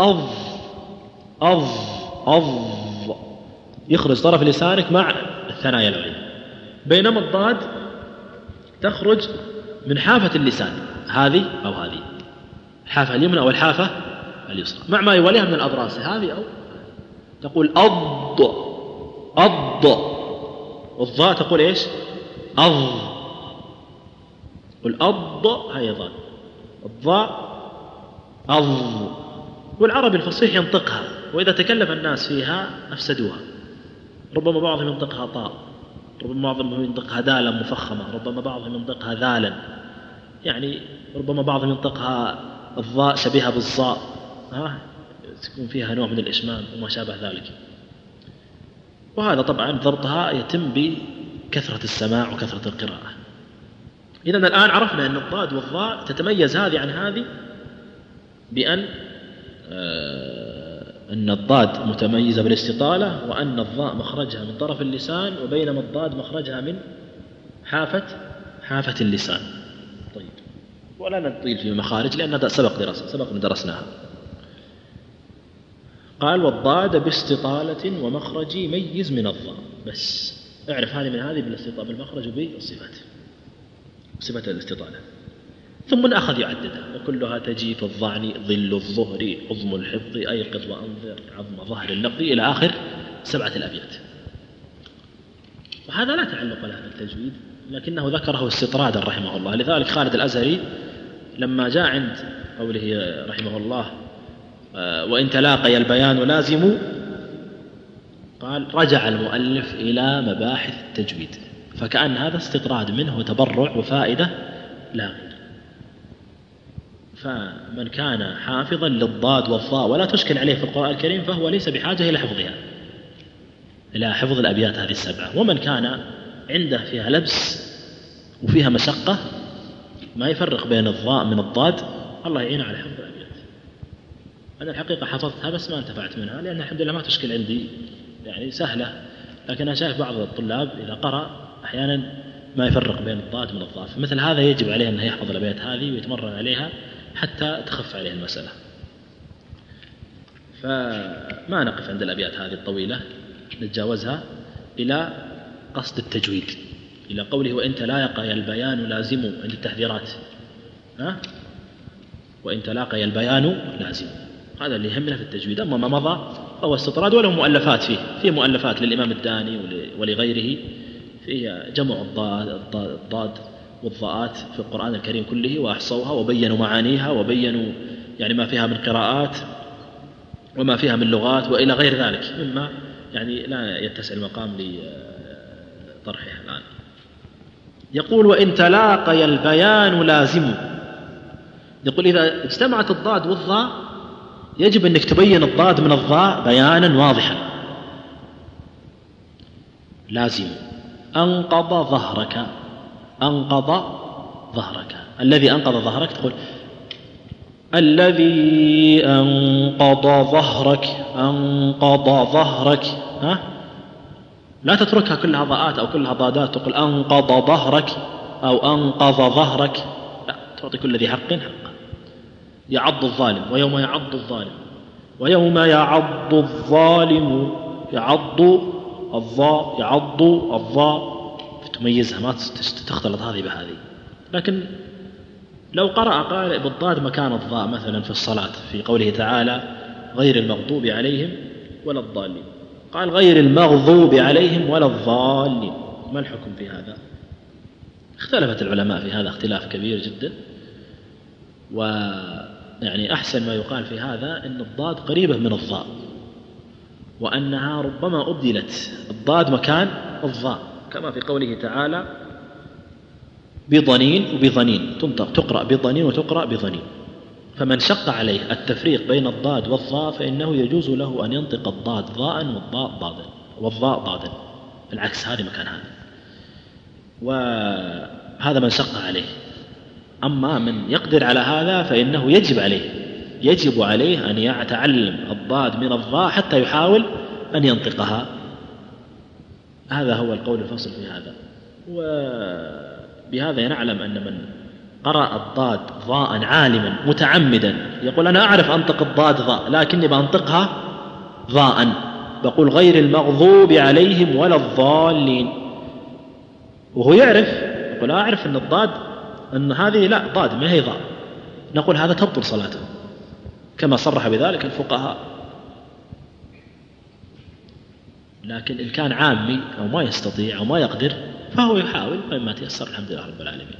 أض يخرج طرف لسانك مع الثنايا العليا، بينما الضاد تخرج من حافة اللسان، هذه أو هذه، الحافة اليمنى أو الحافة اليسرى، مع ما يواليها من الأضراس، هذه أو تقول أض. والضاء تقول إيش؟ أض. والأض أيضا، الضاء أض. والعربي الفصيح ينطقها، وإذا تكلم الناس فيها أفسدوها. ربما بعضهم ينطقها طاء، ربما بعضهم ينطقها دالا مفخمة، ربما بعضهم ينطقها ذالا، يعني ربما بعضهم ينطقها الضاء شبيهة بالظاء، تكون فيها نوع من الإشمام وما شابه ذلك. وهذا طبعا ضبطها يتم بكثرة السماع وكثرة القراءة. إذن الآن عرفنا أن الضاد والضاء تتميز هذه عن هذه بأن أن الضاد متميزة بالاستطالة، وأن الضاء مخرجها من طرف اللسان، وبينما الضاد مخرجها من حافة اللسان. طيب، ولا نطيل في المخارج لأن هذا سبق درسناها. قال والضاد باستطالة ومخرج ميز من الضاء، بس اعرف هذه من هذه بالاستطالة بالمخرج وبالصفات، صفة الاستطالة. ثم أخذ يعددها، وكلها تجي في الظعن ظل الظهر عظم الحفظ أيقظ وأنظر عظم ظهر اللفظ إلى آخر 7 الأبيات. وهذا لا تعلق له بالتجويد، لكنه ذكره استطرادا رحمه الله. لذلك خالد الأزهري لما جاء عند قوله رحمه الله وإن تلاقي البيان لازم، قال رجع المؤلف إلى مباحث التجويد، فكأن هذا استطراد منه وتبرع وفائدة لا غير. فمن كان حافظا للضاد والضاء ولا تشكل عليه في القرآن الكريم فهو ليس بحاجة إلى حفظها، إلى حفظ الأبيات هذه 7. ومن كان عنده فيها لبس وفيها مشقة ما يفرق بين الضاء من الضاد، الله يعين على حفظ الأبيات. أنا الحقيقة حفظتها بس ما انتفعت منها، لأن الحمد لله ما تشكل عندي، يعني سهلة. لكن أنا شايف بعض الطلاب إذا قرأ أحيانا ما يفرق بين الضاد من الضاد، فمثل هذا يجب عليه أنه يحفظ الأبيات هذه ويتمرن عليها حتى تخف عليه المسألة. فما نقف عند الأبيات هذه الطويلة، نتجاوزها إلى قصد التجويد، إلى قوله وإن تلاقي البيان لازم عند التحذيرات، وإن تلاقي البيان لازم، هذا اللي يهمنا في التجويد. أما ما مضى فهو استطراد، وله مؤلفات فيه مؤلفات للإمام الداني ولغيره فيه جمع الضاد والضاءات في القرآن الكريم كله، وأحصوها وبينوا معانيها وبينوا يعني ما فيها من قراءات وما فيها من لغات وإلى غير ذلك، مما يعني لا يتسع المقام لطرحها الآن. يقول وإن تلاقي البيان لازم، يقول إذا اجتمعت الضاد والضاء يجب أنك تبين الضاد من الضاء بيانا واضحا. لازم أنقض ظهرك، أنقض ظهرك، الذي أنقض ظهرك تقول الذي أنقض ظهرك، أنقض ظهرك، لا تتركها كلها ضاءات أو كلها ضادات، تقول أنقض ظهرك أو أنقض ظهرك، لا، تعطي كل ذي حق حقا. يعض الظالم، ويوم يعض الظالم، ويوم يعض الظالم، يعض الظاء، يعض الظاء، تميزها ما تختلط هذه بهذه. لكن لو قرأ قارئ بالضاد مكان الضاء مثلا في الصلاة في قوله تعالى غير المغضوب عليهم ولا الضالين، قال غير المغضوب عليهم ولا الضالين، ما الحكم في هذا؟ اختلفت العلماء في هذا اختلاف كبير جدا، ويعني أحسن ما يقال في هذا أن الضاد قريبة من الضاء، وأنها ربما أبدلت الضاد مكان الضاء، كما في قوله تعالى بضنين وبضنين، تقرأ بضنين وتقرأ بضنين. فمن شق عليه التفريق بين الضاد والضاء فإنه يجوز له أن ينطق الضاد ضاء والضاء ضادا، العكس، هذه مكان هذا، وهذا من شق عليه. أما من يقدر على هذا فإنه يجب عليه أن يتعلم الضاد من الضاء حتى يحاول أن ينطقها. هذا هو القول الفصل في هذا. وبهذا نعلم أن من قرأ الضاد ضاء عالما متعمدا يقول أنا أعرف أنطق الضاد ضاء لكني بأنطقها ضاء، بقول غير المغضوب عليهم ولا الضالين، وهو يعرف، يقول أعرف أن الضاد أن هذه لا ضاد ما هي ضاء، نقول هذا تبطل صلاته كما صرح بذلك الفقهاء. لكن إن كان عامي أو ما يستطيع أو ما يقدر فهو يحاول وإما تيسر، الحمد لله رب العالمين.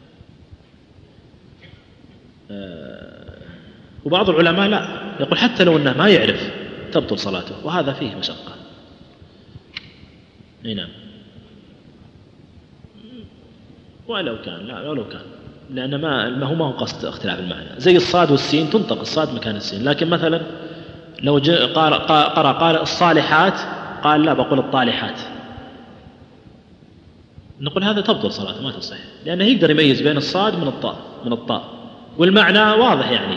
وبعض العلماء لا، يقول حتى لو أنه ما يعرف تبطل صلاته، وهذا فيه مشقة. نعم. ولو كان، لا ولو كان، لأن ما هو قصد اختلاف المعنى. زي الصاد والسين تنطق الصاد مكان السين، لكن مثلا لو قال الصالحات قال لا بقول الطالحات، نقول هذا تبطل صلاته ما تصح، لأنه يقدر يميز بين الصاد من الطاء والمعنى واضح. يعني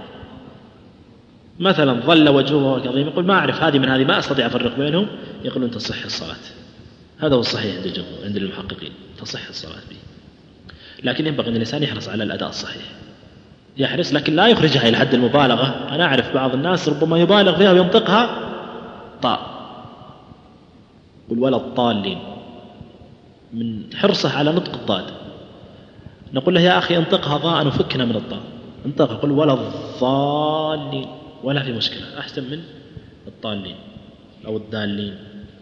مثلا ظل وجهه كظيم، يقول ما أعرف هذه من هذه، ما أستطيع أفرق بينهم، يقولون تصح الصلاة. هذا هو الصحيح عند الجمهور، عند المحققين تصح الصلاة به، لكن ينبغي أن الإنسان يحرص على الأداء الصحيح، يحرص لكن لا يخرجها إلى حد المبالغة. أنا أعرف بعض الناس ربما يبالغ فيها وينطقها طاء، يقول ولا الضالين، من حرصه على نطق الضاد. نقول له يا أخي انطقها ضاء وفكنا من الضاء، انطقها قل ولا الضالين، ولا في مشكلة، أحسن من الضالين أو الدالين.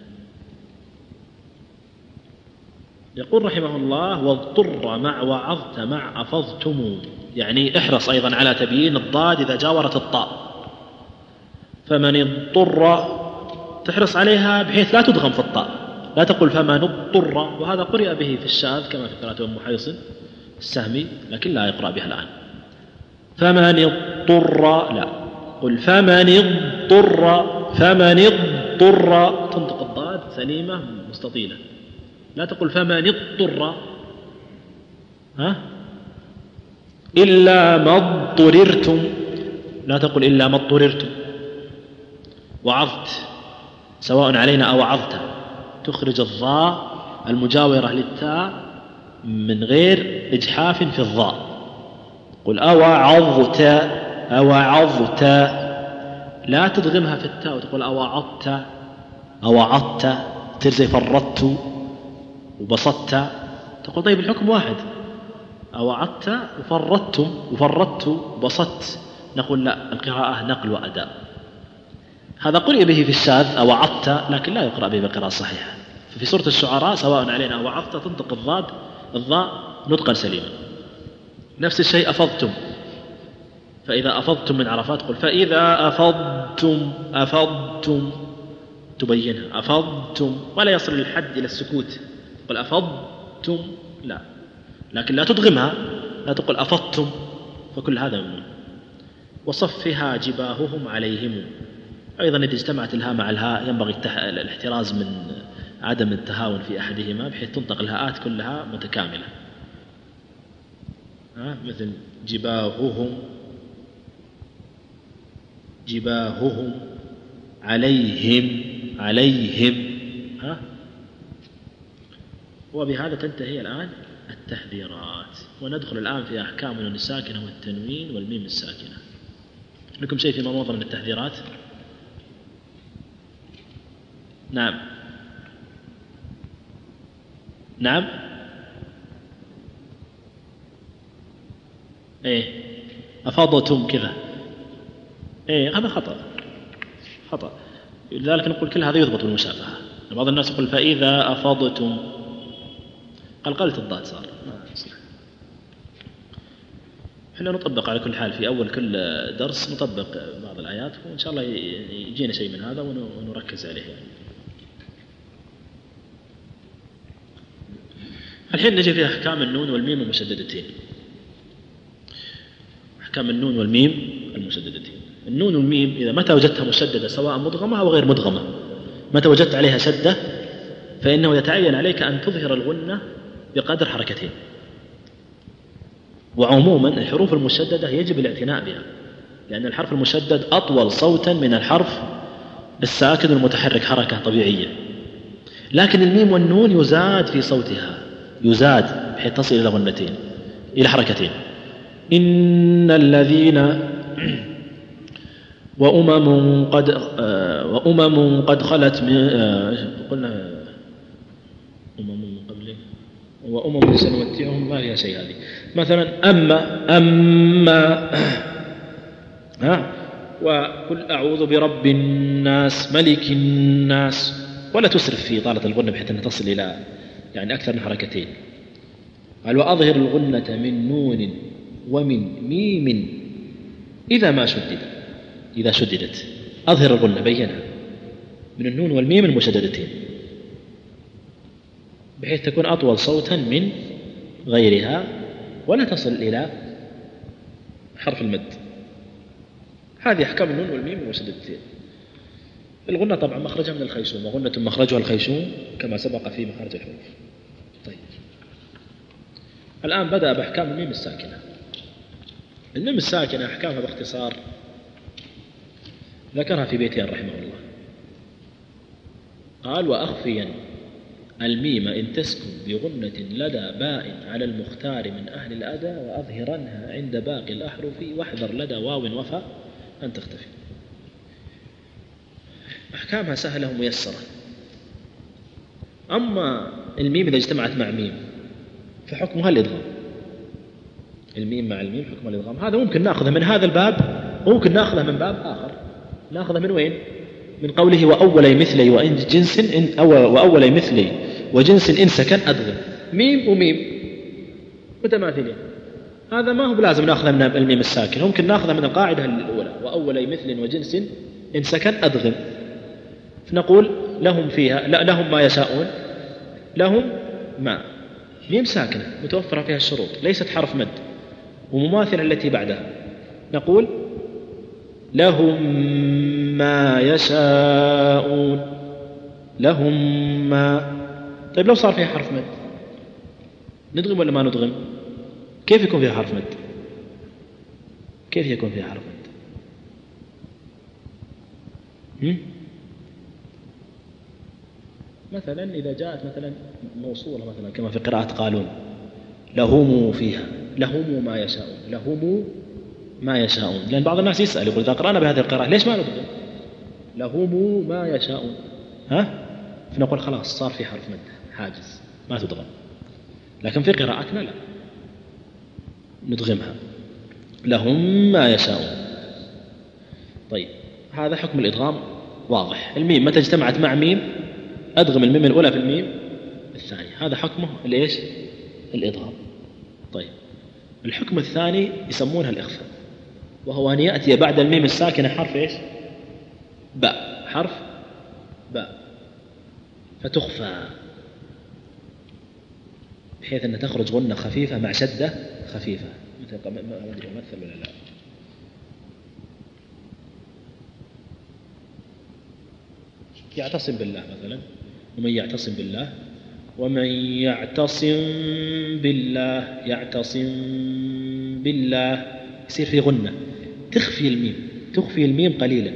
يقول رحمه الله واضطر مع وعظت مع أفضتم، يعني احرص أيضا على تبيين الضاد إذا جاورت الطاء. فمن اضطر تحرص عليها بحيث لا تدغم في الطاء، لا تقول فمن اضطر، وهذا قرئ به في الشاذ كما في قراءة أم محيصن السهمي، لكن لا يقرأ بها الآن. فمن اضطر، لا قل فمن اضطر تنطق الضاد سليمة مستطيلة، لا تقول فمن اضطر إلا ما اضطررتم، لا تقول إلا ما اضطررتم. وعظت سواء علينا أو وعظت، تخرج الضاء المجاورة للتاء من غير إجحاف في الضاء. قل أوعظت، لا تدغمها في التاء وتقول أوعظت ترزي فرطت وبسطت، تقول طيب الحكم واحد، أوعظت وفرطت وبسطت، نقول لا، القراءة نقل وأداء. هذا قرئ به في الشاذ أوعظت، لكن لا يقرأ به بالقراءة الصحيحة. ففي سورة الشعراء سواء علينا أوعظت تنطق الضاء نطقا سليما. نفس الشيء أفضتم، فإذا أفضتم من عرفات قل فإذا أفضتم تبينها، أفضتم، ولا يصل الحد إلى السكوت، قل أفضتم لا، لكن لا تدغمها، لا تقول أفضتم، فكل هذا ممنوع. وصفها جباههم عليهم، أيضا إذا اجتمعت الهاء مع الهاء ينبغي الاحتراز من عدم التهاون في أحدهما بحيث تنطق الهاءات كلها متكاملة، مثل جباههم عليهم وبهذا تنتهي الآن التحذيرات، وندخل الآن في أحكام النون الساكنة والتنوين والميم الساكنة. لكم شيء فيما مضى من التحذيرات؟ نعم أفضتم كذا، هذا خطأ، لذلك نقول كل هذا يضبط بالمشافهة. بعض الناس يقول فإذا أفضتم، قلقلت الضاد صار. احنا نطبق على كل حال في أول كل درس نطبق بعض الآيات، وإن شاء الله يجينا شيء من هذا ونركز عليه. الحين نجي في أحكام النون والميم المشددتين. أحكام النون والميم المشددتين. النون والميم إذا متى وجدتها مشددة سواء مدغمة أو غير مدغمة، متى وجدت عليها شدة فإنه يتعين عليك أن تظهر الغنة بقدر حركتين. وعموما الحروف المشددة يجب الاعتناء بها، لأن الحرف المشدد أطول صوتا من الحرف الساكن المتحرك حركة طبيعية. لكن الميم والنون يزاد في صوتها، يزاد بحيث تصل إلى غنتين، إلى حركتين. إن الذين وأمم قد خلت من قلنا أمم من قبله وأمم سنمتعهم، ما فيها شيء هذه. مثلا أما وقل أعوذ برب الناس ملك الناس، ولا تسرف في طالة الغنة بحيث أن تصل إلى يعني أكثر من حركتين. قال وأظهر الغنة من نون ومن ميم إذا ما شدد، إذا شددت أظهر الغنة، بينها من النون والميم المشددتين بحيث تكون أطول صوتا من غيرها ولا تصل إلى حرف المد. هذه أحكام النون والميم والمشددتين. الغنة طبعا مخرجها من الخيشوم، وغنة مخرجها الخيشوم كما سبق في مخارج الحروف. طيب الآن بدأ بأحكام الميم الساكنة. الميم الساكنة أحكامها باختصار ذكرها في بيتين رحمه الله. قال: وأخفيا الميم إن تسكن بغنة لدى باء على المختار من أهل الأداء، وأظهرنها عند باقي الأحرف، واحذر لدى واو وفاء أن تختفي. أحكامها سهلة وميسرة. أما الميم إذا اجتمعت مع ميم فحكمها الإدغام. الميم مع الميم حكمها الإدغام. هذا ممكن نأخذه من هذا الباب، وممكن نأخذه من باب آخر. نأخذه من وين؟ من قوله: وأولي مثلي وإن جنس إن وأولي مثلي وجنس إن سكن أدغم. ميم وميم متماثلين. هذا ما هو بلازم نأخذه من الميم الساكن، ممكن نأخذه من القاعدة الأولى: وأولي مثل وجنس إن سكن أدغم. فنقول لهم فيها لهم ما يشاءون، لهم ما ميم ساكنة متوفرة فيها الشروط، ليست حرف مد ومماثلة التي بعدها. نقول لهم ما يشاءون، لهم ما. طيب لو صار فيها حرف مد ندغم ولا ما ندغم؟ كيف يكون فيها حرف مد؟ كيف يكون فيها حرف مد؟ مثلا إذا جاءت مثلا موصولة مثلا كما في قراءة قالون: لهم فيها، لهم ما يشاءون، لهم ما يشاءون. لأن بعض الناس يسأل يقول: إذا قرأنا بهذه القراءة ليش ما ندغم؟ لهم ما يشاءون. فنقول خلاص صار في حرف مد حاجز ما تدغم. لكن في قراءتنا لا، ندغمها: لهم ما يشاءون. طيب هذا حكم الإدغام واضح. الميم متى اجتمعت مع ميم أدغم الميم الأولى في الميم الثانية. هذا حكمه ليش؟ الإدغام. طيب الحكم الثاني يسمونها الإخفاء، وهو أن يأتي بعد الميم الساكنة حرف إيش؟ باء، حرف باء، فتخفى بحيث أن تخرج غنة خفيفة مع شدة خفيفة. ما أدري أمثل ولا لا. يعتصم بالله مثلا: ومن يعتصم بالله، ومن يعتصم بالله، يعتصم بالله، يصير في غنة تخفي الميم، تخفي الميم قليلا.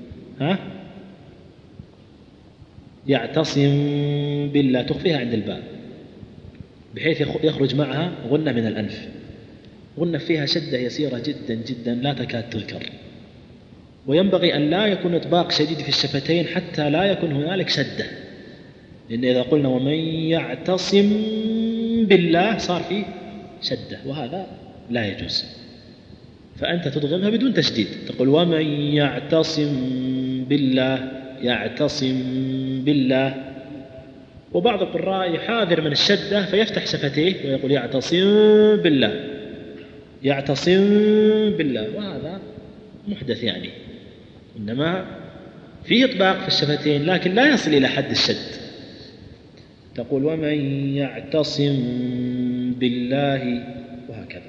يعتصم بالله تخفيها عند الباء بحيث يخرج معها غنة من الأنف، غنة فيها شدة يسيرة جدا جدا لا تكاد تذكر. وينبغي أن لا يكون إطباق شديد في الشفتين حتى لا يكون هنالك شدة، لأن إذا قلنا ومن يعتصم بالله صار فيه شدة، وهذا لا يجوز. فأنت تدغمها بدون تشديد، تقول ومن يعتصم بالله، يعتصم بالله. وبعض القراء يحاذر من الشدة فيفتح شفتيه ويقول يعتصم بالله، يعتصم بالله، وهذا محدث يعني. إنما فيه إطباق في الشفتين لكن لا يصل إلى حد الشد. تقول ومن يعتصم بالله، وهكذا.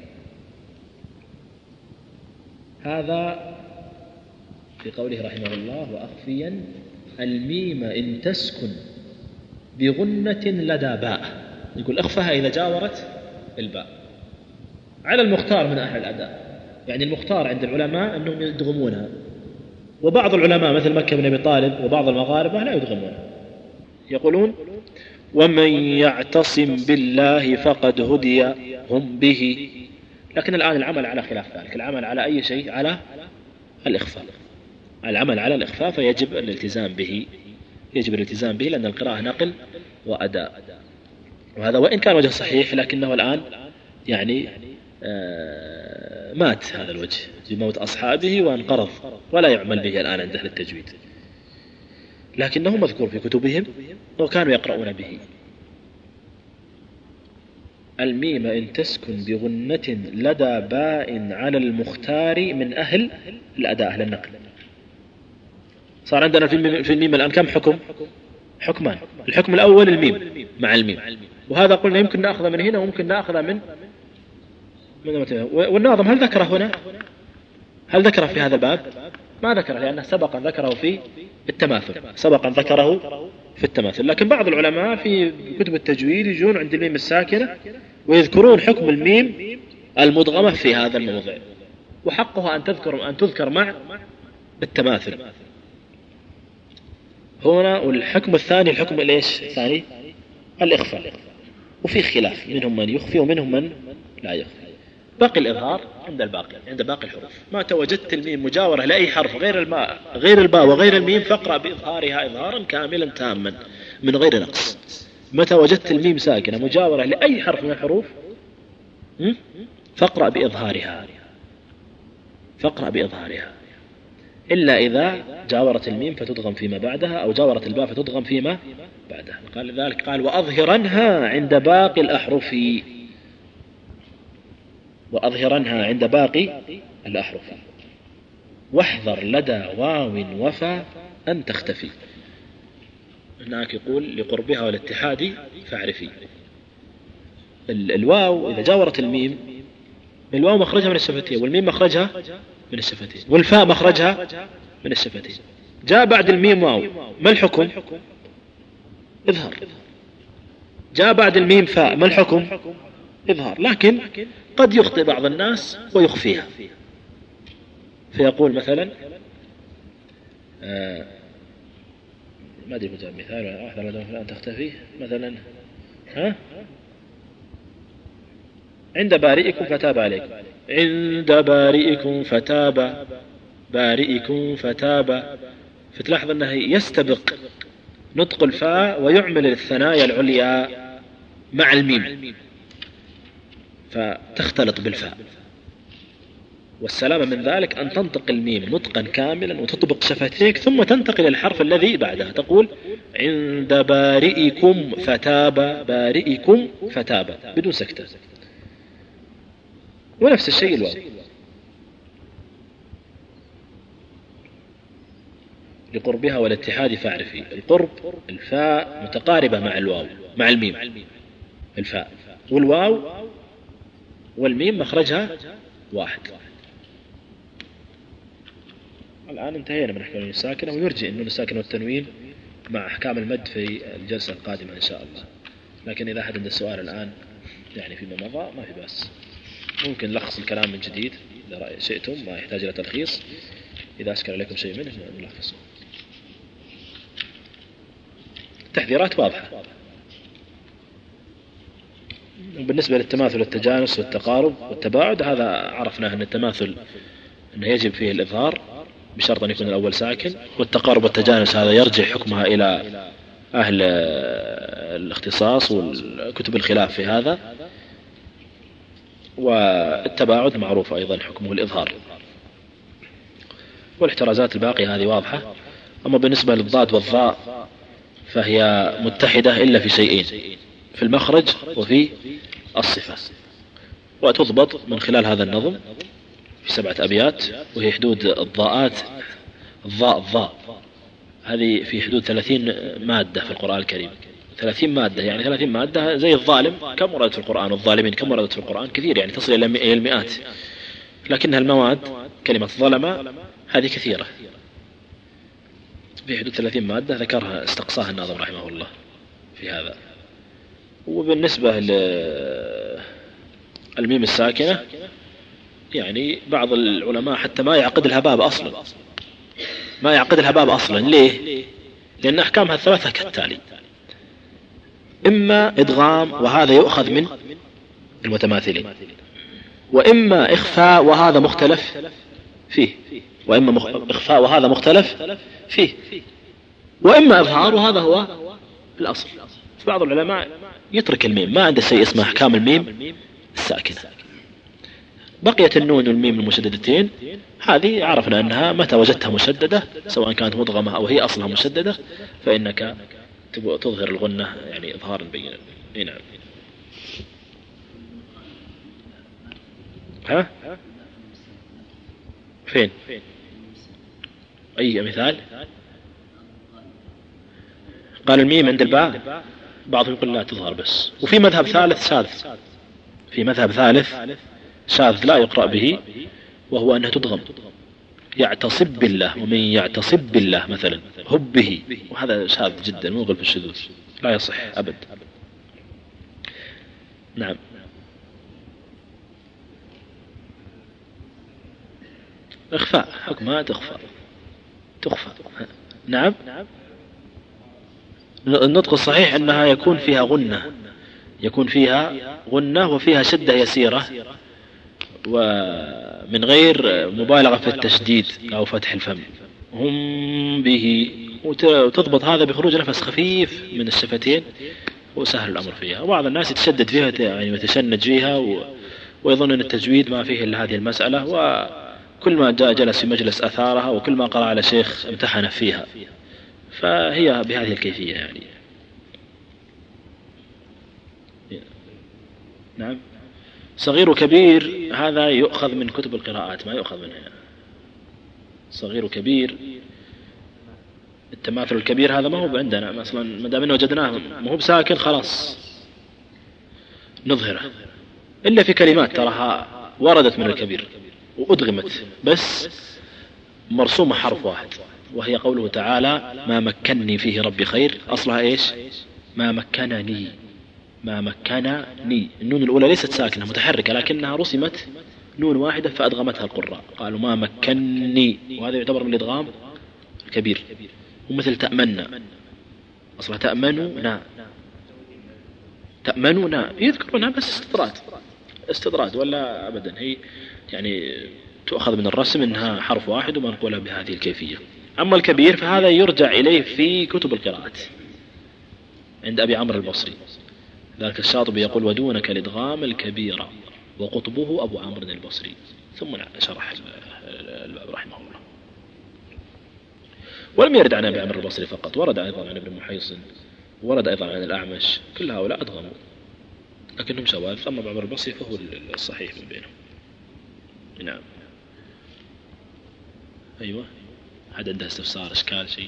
هذا في قوله رحمه الله: وأخفيا الميم إن تسكن بغنة لدى باء. يقول اخفها إذا جاورت الباء على المختار من أهل الأداء، يعني المختار عند العلماء أنهم يدغمونها، وبعض العلماء مثل مكة بن أبي طالب وبعض المغاربة لا يدغمونها، يقولون ومن يعتصم بالله فقد هدي هم به. لكن الآن العمل على خلاف ذلك، العمل على أي شيء؟ على الإخفاء، العمل على الإخفاء، فيجب الالتزام به، يجب الالتزام به لأن القراءة نقل وأداء. وهذا وإن كان وجه صحيح لكنه الآن يعني مات هذا الوجه بموت أصحابه وانقرض ولا يعمل به الآن عند أهل التجويد، لكنه مذكور في كتبهم وكانوا يقرؤون به. الميم إن تسكن بغنة لدى باء على المختار من أهل الأداء، أهل النقل. صار عندنا في الميم الآن كم حكم؟ حكمان. الحكم الأول الميم مع الميم، وهذا قلنا يمكن نأخذ من هنا وممكن نأخذ من والناظم هل ذكره هنا؟ هل ذكره في هذا الباب؟ ما ذكره، لأنه سبقا ذكره في التماثل، سبقا ذكره في التماثل. لكن بعض العلماء في كتب التجويد يجون عند الميم الساكنة ويذكرون حكم الميم المدغمة في هذا الموضع، وحقها أن تذكر مع التماثل هنا. والحكم الثاني الحكم الثاني الإخفاء، وفي خلاف، منهم من يخفي ومنهم من لا يخفي. باقي الإظهار عند باقي الحروف. متى وجدت الميم مجاورة لأي حرف غير الباء وغير الميم فاقرأ بإظهارها إظهارا كاملا تاما من غير نقص. متى وجدت الميم ساكنة مجاورة لأي حرف من الحروف فاقرأ بإظهارها إلا إذا جاورت الميم فتدغم فيما بعدها، أو جاورت الباء فتدغم فيما بعدها. قال لذلك قال وأظهرنها عند باقي الأحرف، واحذر لدى واو وفا أن تختفي. هناك يقول لقربها والاتحاد فاعرفي. الواو إذا جاورت الميم، الواو مخرجها من الشفتين، والميم مخرجها من الشفتين، والفاء مخرجها من الشفتين. جاء بعد الميم واو، ما الحكم؟ إظهار. جاء بعد الميم فاء، ما الحكم؟ إظهار. لكن قد يخطئ بعض الناس ويخفيها، فيقول مثلا ما أدري مثال واحدة الآن تختفي مثلا عند بارئكم فتاب عليكم، عند بارئكم فتاب، فتلاحظ أنه يستبق نطق الفاء ويعمل الثنايا العليا مع الميم فتختلط بالفاء. والسلامة من ذلك أن تنطق الميم نطقا كاملا وتطبق شفتيك ثم تنتقل الحرف الذي بعدها، تقول عند بارئكم فتاب بدون سكتة. ونفس الشيء الواو، لقربها والاتحاد فاعرفي. القرب الفاء متقاربة مع الواو مع الميم، الفاء والواو والميم مخرجها واحد. الآن انتهينا من أحكام النون الساكنة، ويرجع النون الساكنة والتنوين مع أحكام المد في الجلسة القادمة إن شاء الله. لكن إذا أحد عنده السؤال الآن يعني فيما مضى ما في بأس، ممكن نلخص الكلام من جديد إذا شئتم، ما يحتاج إلى تلخيص. إذا أشكل عليكم شيء منه نلخصه. تحذيرات واضحة. وبالنسبة للتماثل والتجانس والتقارب والتباعد، هذا عرفناه أن التماثل أنه يجب فيه الإظهار بشرط أن يكون الأول ساكن، والتقارب والتجانس هذا يرجع حكمها إلى أهل الاختصاص والكتب الخلاف في هذا. والتباعد معروف أيضا حكمه الإظهار. والاحترازات الباقية هذه واضحة. أما بالنسبة للضاد والضاء فهي متحدة إلا في شيئين، في المخرج وفي الصفة، وتضبط من خلال هذا النظم في 7 أبيات، وهي حدود الضاءات. الضاء هذه في حدود 30 مادة في القرآن الكريم. 30 مادة، يعني 30 مادة زي الظالم كم وردت في القرآن، والظالمين كم وردت في القرآن، كثير يعني تصل إلى المئات. لكنها المواد كلمة ظلمة هذه كثيرة، في حدود 30 مادة ذكرها استقصاها الناظم رحمه الله في هذا. وبالنسبة للميم الساكنة يعني بعض العلماء حتى ما يعقد لها باب أصلا. ليه؟ لأن أحكامها الثلاثة كالتالي: إما إدغام وهذا يؤخذ من المتماثلين، وإما إخفاء وهذا مختلف فيه، وإما إظهار وهذا هو الأصل. بعض العلماء يترك الميم، ما عنده شيء اسمه أحكام الميم الساكنة. بقيت النون والميم المشددتين، هذه عرفنا أنها متى وجدتها مشددة سواء كانت مدغمة أو هي أصلها مشددة فإنك تظهر الغنة يعني إظهارا بينا. نعم. فين أي مثال؟ قال الميم عند الباء بعضهم يقول لا تظهر بس. وفي مذهب ثالث شاذ، في مذهب ثالث شاذ لا يقرأ به، وهو أنها تدغم، يعتصب بالله، ومن يعتصب بالله مثلا هب به، وهذا شاذ جدا موغل في الشذوذ لا يصح أبد. نعم. إخفاء، حكمها تخفى. نعم. النطق الصحيح أنها يكون فيها غنة وفيها شدة يسيرة، ومن غير مبالغة في التشديد أو فتح الفم. هم به، وتضبط هذا بخروج نفس خفيف من الشفتين، وسهل الأمر فيها. وبعض الناس يتشدد فيها يعني ويتشنج فيها ويظن أن التجويد ما فيه إلا هذه المسألة، وكل ما جاء جلس في مجلس أثارها، وكل ما قرأ على شيخ امتحن فيها، فهي بهذه الكيفية يعني. نعم. صغير وكبير هذا يؤخذ من كتب القراءات، ما يؤخذ منها. صغير وكبير، التماثل الكبير هذا ما هو عندنا مثلا، ما دام انه وجدناه ما هو بساكن خلاص نظهره، إلا في كلمات تراها وردت من الكبير وأدغمت بس مرسومة حرف واحد، وهي قوله تعالى ما مكنني فيه ربي خير. أصلها إيش؟ ما مكنني. النون الأولى ليست ساكنة متحركة، لكنها رسمت نون واحدة فأدغمتها القراء، قالوا ما مكنني، وهذا يعتبر من الإدغام الكبير. ومثل تأمنا، أصلها تأمنونا يذكرونها بس استطراد ولا أبدا، هي يعني تؤخذ من الرسم إنها حرف واحد ومنقولة بهذه الكيفية. أما الكبير فهذا يرجع إليه في كتب القراءات عند أبي عمرو البصري، ذلك الشاطبي يقول ودونك الإدغام الكبير وقطبه أبو عمرو البصري، ثم شرح الباب رحمه الله. ولم يرد عن أبي عمرو البصري فقط، ورد أيضا عن ابن محيصن، ورد أيضا عن الأعمش، كل هؤلاء أدغموا لكنهم شواذ. أما أبو عمرو البصري فهو الصحيح من بينهم. نعم. أيوة، حد عنده استفسار إشكال شيء؟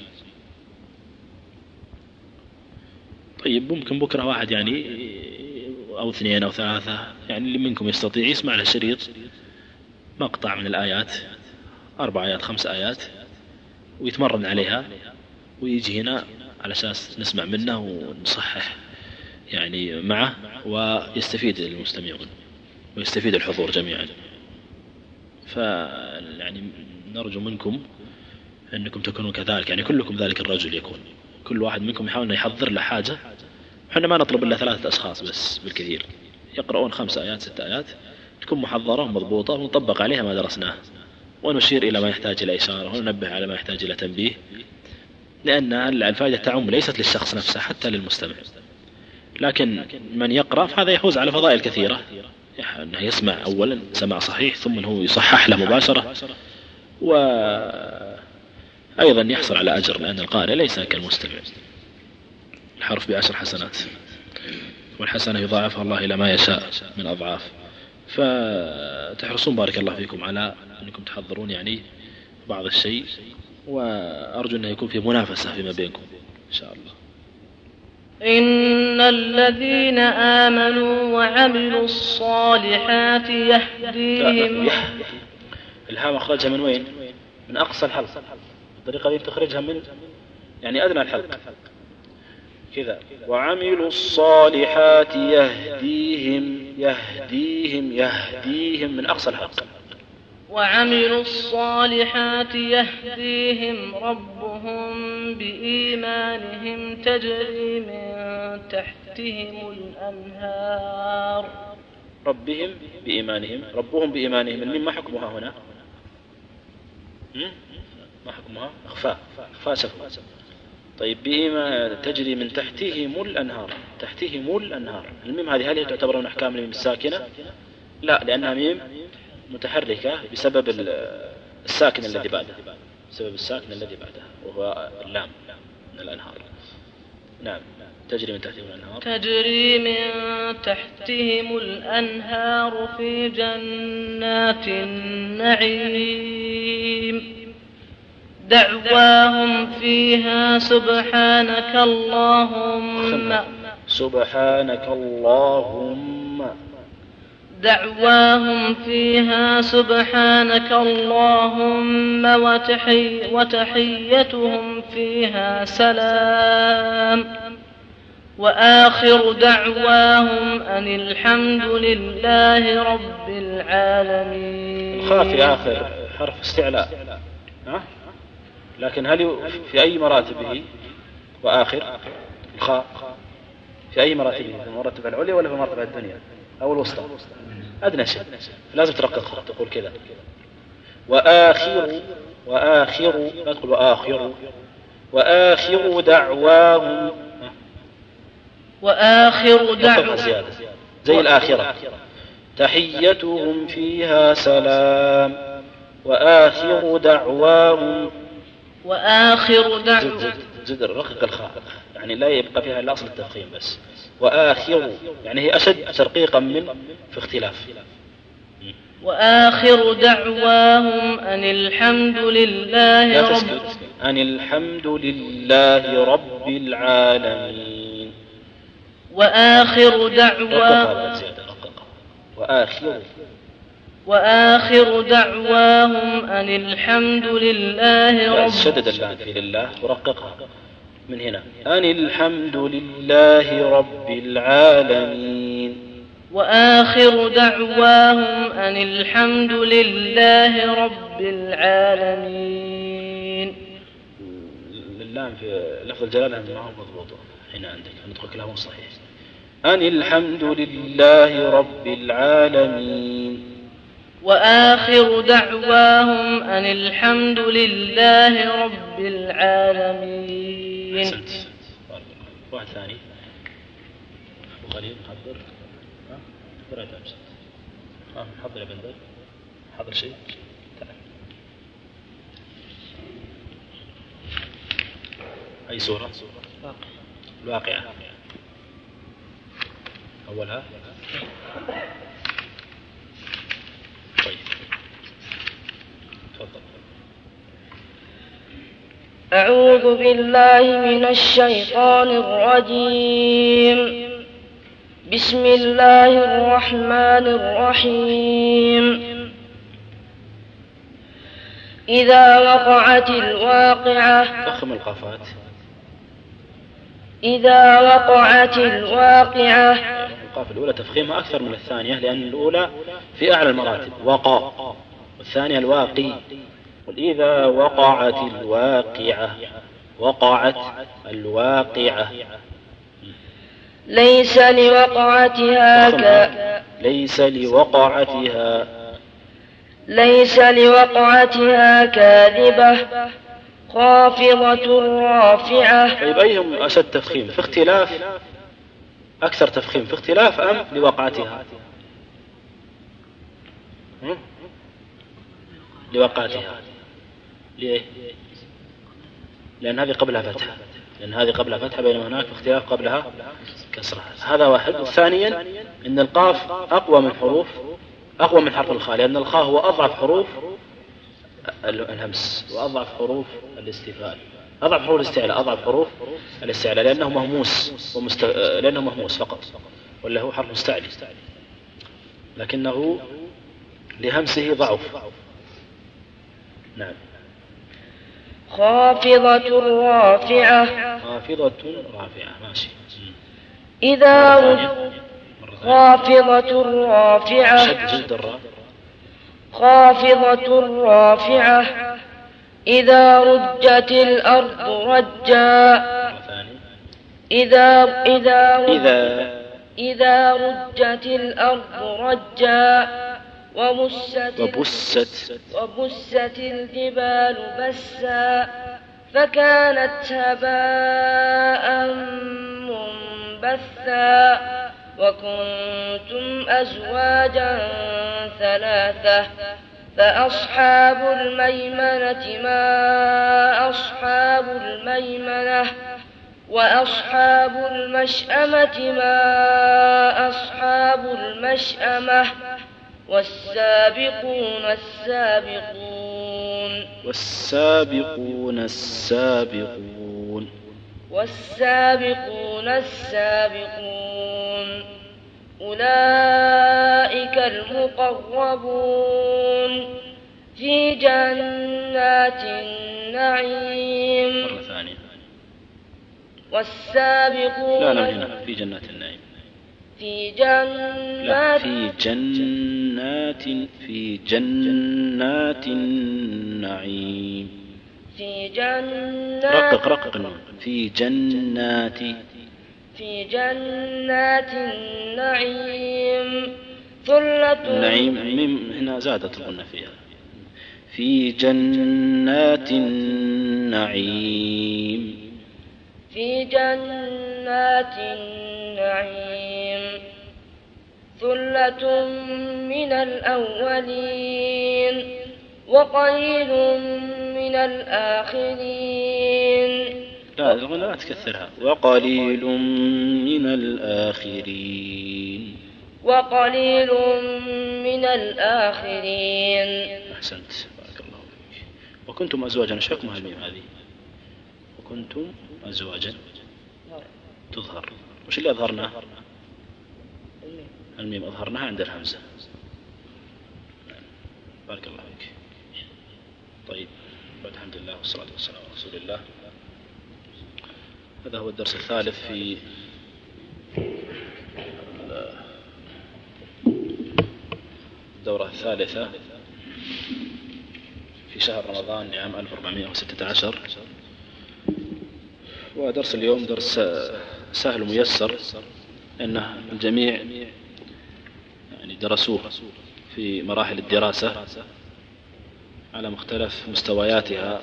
طيب ممكن بكرة واحد يعني أو 2 أو 3 يعني اللي منكم يستطيع يسمع له شريط مقطع من الآيات، 4 آيات 5 آيات، ويتمرن عليها ويجي هنا على أساس نسمع منه ونصحح يعني معه، ويستفيد المستمعون ويستفيد الحضور جميعا. يعني نرجو منكم أنكم تكونوا كذلك، يعني كلكم ذلك الرجل يكون، كل واحد منكم يحاول أن يحضر له حاجة. احنا ما نطلب إلا 3 أشخاص بس بالكثير، يقرؤون 5 آيات 6 آيات، تكون محضرة ومضبوطة ونطبق عليها ما درسناه، ونشير إلى ما يحتاج إلى إشارة وننبه على ما يحتاج إلى تنبيه، لأن الفائدة تعم ليست للشخص نفسه حتى للمستمع. لكن من يقرأ فهذا يحوز على فضائل كثيرة، أنه يسمع أولا سماع صحيح، ثم هو يصحح له مباشرة، وأيضا يحصل على أجر، لأن القارئ ليس كالمستمع. الحرف ب10 حسنات، والحسنة يضاعفها الله إلى ما يشاء من أضعاف. فتحرصون بارك الله فيكم على أنكم تحضرون يعني بعض الشيء، وأرجو أنه يكون في منافسة فيما بينكم إن شاء الله. إن الذين آمنوا وعملوا الصالحات يهديهم. الهام أخرجها من وين؟ من أقصى الحلق. الطريقة دي تخرجها من يعني أدنى الحلق كذا. وعملوا الصالحات يهديهم من أقصى الحلق. وعملوا الصالحات يهديهم ربهم بإيمانهم تجري من تحتهم الأنهار. ربهم بإيمانهم الميم ما حكمها هنا؟ ما حكمها؟ أخفاء شفا. طيب بإيمان تجري من تحتهم الأنهار. الميم هذه هل تعتبر من أحكام الميم الساكنة؟ لا، لأنها ميم متحركة بسبب الساكن الذي بعدها، وهو اللام من الأنهار. نعم. تجري من تحتهم الأنهار في جنات النعيم دعواهم فيها سبحانك اللهم سبحانك اللهم. دعواهم فيها سبحانك اللهم وتحيتهم فيها سلام وآخر دعواهم أن الحمد لله رب العالمين. الخاء في آخر حرف استعلاء، لكن هل في أي مراتبه وآخر الخاء في أي مراتبه؟ في المرتبة العليا ولا في المرتبة الدنيا أو الوسطى؟ أدنى شيء، لازم ترققها تقول كذا وآخر لا تقول وآخر دعواهم، وآخر دعواهم زيادة زي الآخرة تحيتهم فيها سلام وآخر دعواهم. زد رقق الخاء، يعني لا يبقى فيها إلا أصل التفخيم بس. وآخر يعني هي أشد ترقيقا من في اختلاف. وآخر دعواهم أن الحمد لله رب العالمين. وآخر دعواهم أن الحمد لله شدد اللام في لله ورققها من هنا أن الحمد لله رب العالمين. وآخر دعواهم أن الحمد لله رب العالمين. اللام في لفظ الجلالة ما هو مضبوط هنا عندك، ندخل كلامه صحيح. أن الحمد لله رب العالمين. وآخر دعواهم أن الحمد لله رب العالمين. أحسنت. واحد ثاني أبو خليل حضر. حضر يا بندر، حضر شيء. تعال. أي سورة؟ الواقعة أولها. طيب تفضل. أعوذ بالله من الشيطان الرجيم. بسم الله الرحمن الرحيم. إذا وقعت الواقعة. ضخم القافات. إذا وقعت الواقعة. القاف الأولى تفخيمها أكثر من الثانية، لأن الأولى في أعلى المراتب وقع، والثانية الواقي. وإذا وقعت الواقعة. وقعت الواقعة. ليس لوقعتها كاذبة خافضة رافعة. طيب أيهم أشد تفخيم في اختلاف، أكثر تفخيم في اختلاف أم لوقعتها؟ لوقعتها. ليه؟ لأن هذه قبلها فتحة، بينما هناك اختلاف قبلها كسرة. هذا واحد. ثانيا إن القاف أقوى من حرف الخاء، لأن الخاء هو أضعف حروف الهمس وأضعف حروف الاستفهام، أضعف حروف الاستعلاء، لأنه مهموس فقط، ولا هو حرف مستعلي، لكنه لهمسه ضعف. نعم. خافضة رافعة. ماشي. خافضة رافعة. شد الراء. خافضة رافعة. إذا رجت الأرض رجا. إذا رجت الأرض رجا. وبست الجبال بسا. فكانت هباء منبثا. وكنتم أزواجا ثلاثة. فأصحاب الميمنة ما أصحاب الميمنة. وأصحاب المشأمة ما أصحاب المشأمة. والسابقون السابقون أولئك المقربون في جنات النعيم. مرة ثانية. والسابقون لا هنا في جنات النعيم. في جنات في جنات النعيم. في جنات رقق النون. في جنات النعيم ثلة. النعيم هنا زادت الغنة فيها. في جنات النعيم. في جنات النعيم ثلة من الأولين وقليل من الآخرين. لا تكثرها. وقليل من الآخرين. وقليل من الآخرين. أحسنت، بارك الله فيك. وكنتم أزواجا، ايش حكم هالميم هذه؟ وكنتم أزواجا تظهر، وش اللي أظهرناه؟ الميم أظهرناها عند الهمزة. بارك الله فيك. طيب، الحمد لله والصلاة والسلام على رسول الله. هذا هو الدرس الثالث في الدورة الثالثة في شهر رمضان لعام 1416. ودرس اليوم درس سهل وميسر، لأن الجميع يعني درسوه في مراحل الدراسة على مختلف مستوياتها،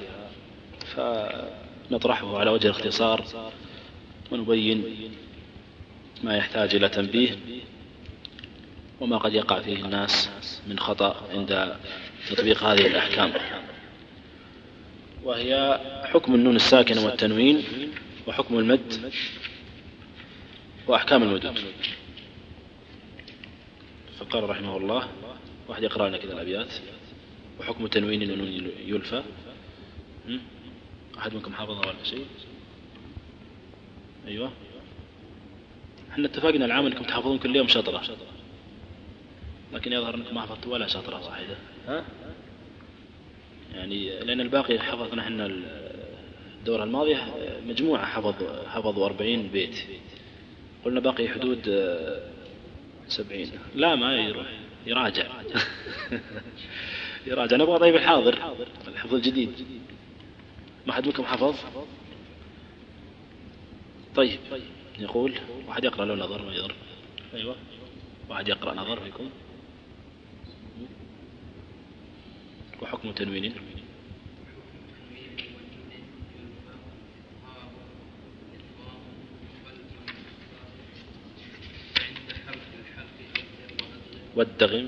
فنطرحه على وجه الاختصار ونبين ما يحتاج إلى تنبيه وما قد يقع فيه الناس من خطأ عند تطبيق هذه الأحكام، وهي حكم النون الساكنة والتنوين، وحكم المد، وأحكام المدود. فقال رحمه الله، واحد يقرأ لنا كذا الأبيات. وحكم تنوين النون يلفى. أحد منكم حافظها ولا شيء؟ أيوة، احنا اتفقنا العام أنكم تحافظون كل يوم شطرة، لكن يظهر أنكم ما حفظتوا ولا شطرة واحدة. يعني لأن الباقي حفظنا احنا الدورة الماضية مجموعة حفظوا 40 بيت، قلنا باقي حدود 70. لا، ما يروح، يراجع. يراجع. نبغى طيب الحاضر، الحفظ الجديد. ما حد منكم حفظ؟ طيب، يقول واحد يقرأ له نظر ما يضر. أيوة، واحد يقرأ نظر فيكم. وحكم تنوين والدغم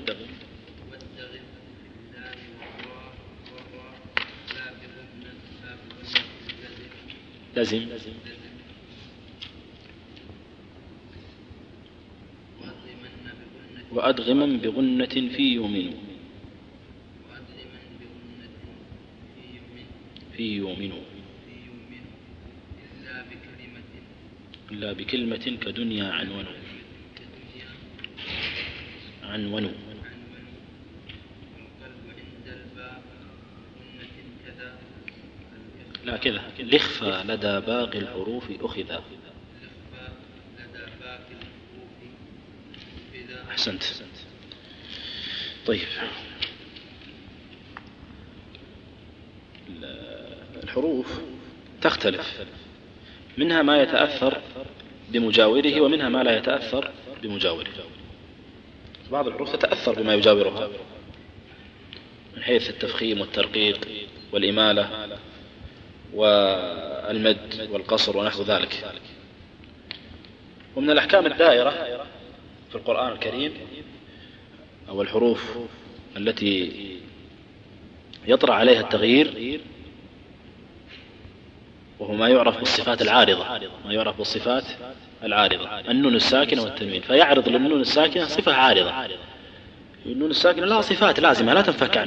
لازم وأدغما بغنة في يومن إلا بكلمة كدنيا عنون. لا كذا، الإخفى لدى باقي الحروف أخذ. أحسنت. طيب، الحروف تختلف، منها ما يتأثر بمجاوره ومنها ما لا يتأثر بمجاوره. بعض الحروف تتأثر بما يجاورها من حيث التفخيم والترقيق والإمالة والمد والقصر ونحو ذلك. ومن الأحكام الدائرة في القرآن الكريم أو الحروف التي يطرأ عليها التغيير، وهو ما يعرف بالصفات العارضة، النون الساكنة والتنوين. فيعرض للنون الساكنة صفة عارضة. النون الساكنة لها صفات لازمة لا تنفك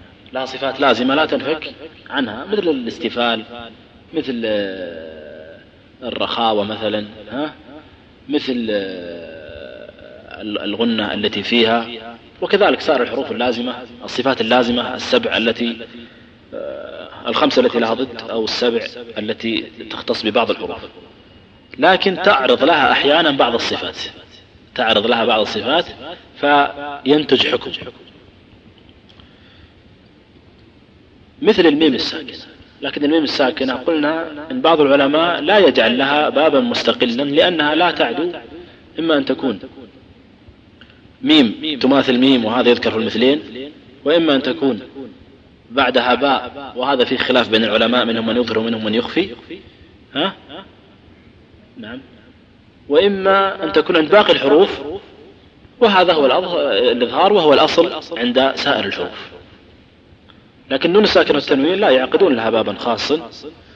عنها، مثل الاستفال، مثل الرخاوة مثلا، مثل الغنة التي فيها، وكذلك سائر الحروف اللازمة، الصفات اللازمة السبع التي الخمسة التي لها ضد، أو السبع التي تختص ببعض الحروف، لكن تعرض لها أحيانا بعض الصفات، تعرض لها بعض الصفات فينتج حكم، مثل الميم الساكنة. لكن الميم الساكنة قلنا إن بعض العلماء لا يجعل لها بابا مستقلا، لأنها لا تعدو، إما أن تكون ميم تماثل ميم وهذا يذكر في المثلين، وإما أن تكون بعدها باء، وهذا فيه خلاف بين العلماء، منهم من يظهر ومنهم من يخفي، نعم، وإما أن تكون عند باقي الحروف، وهذا هو الإظهار وهو الأصل عند سائر الحروف. لكن نون الساكنة والتنوين لا يعقدون لها بابا خاصا،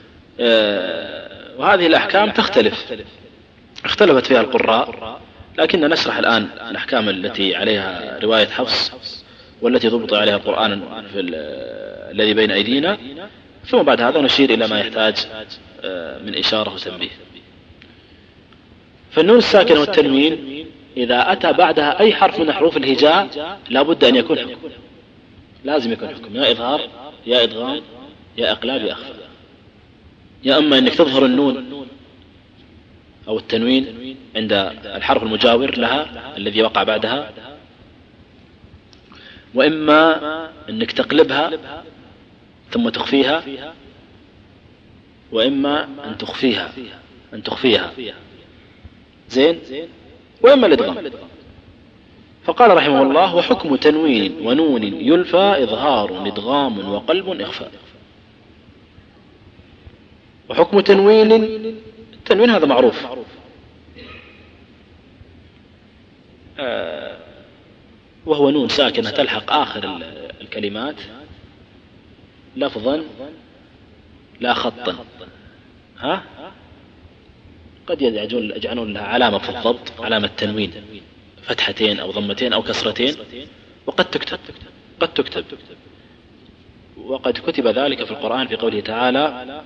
وهذه الأحكام تختلف، اختلفت فيها القراء، لكن نشرح الآن الأحكام التي عليها رواية حفص والتي ضبط عليها القرآن في الذي بين أيدينا، ثم بعد هذا نشير إلى ما يحتاج من إشارة وتنبيه. فالنون الساكنة والتنوين إذا أتى بعدها أي حرف من حروف الهجاء لا بد أن يكون حكم، لازم يكون حكم، يا إظهار يا إدغام يا إقلاب يا أخفاء، يا أما أنك تظهر النون أو التنوين عند الحرف المجاور لها الذي وقع بعدها، وإما أنك تقلبها ثم تخفيها، وإما أن تخفيها زين، وإما الإدغام. فقال رحمه الله: وحكم تنوين ونون يلفى إظهار إدغام وقلب إخفاء. وحكم تنوين، التنوين هذا معروف، وهو نون ساكنة تلحق آخر الكلمات لفظا لا خطا، قد يجعلون لها علامة في الضبط، علامة تنوين، فتحتين أو ضمتين أو كسرتين، وقد تكتب، وقد كتب ذلك في القرآن في قوله تعالى: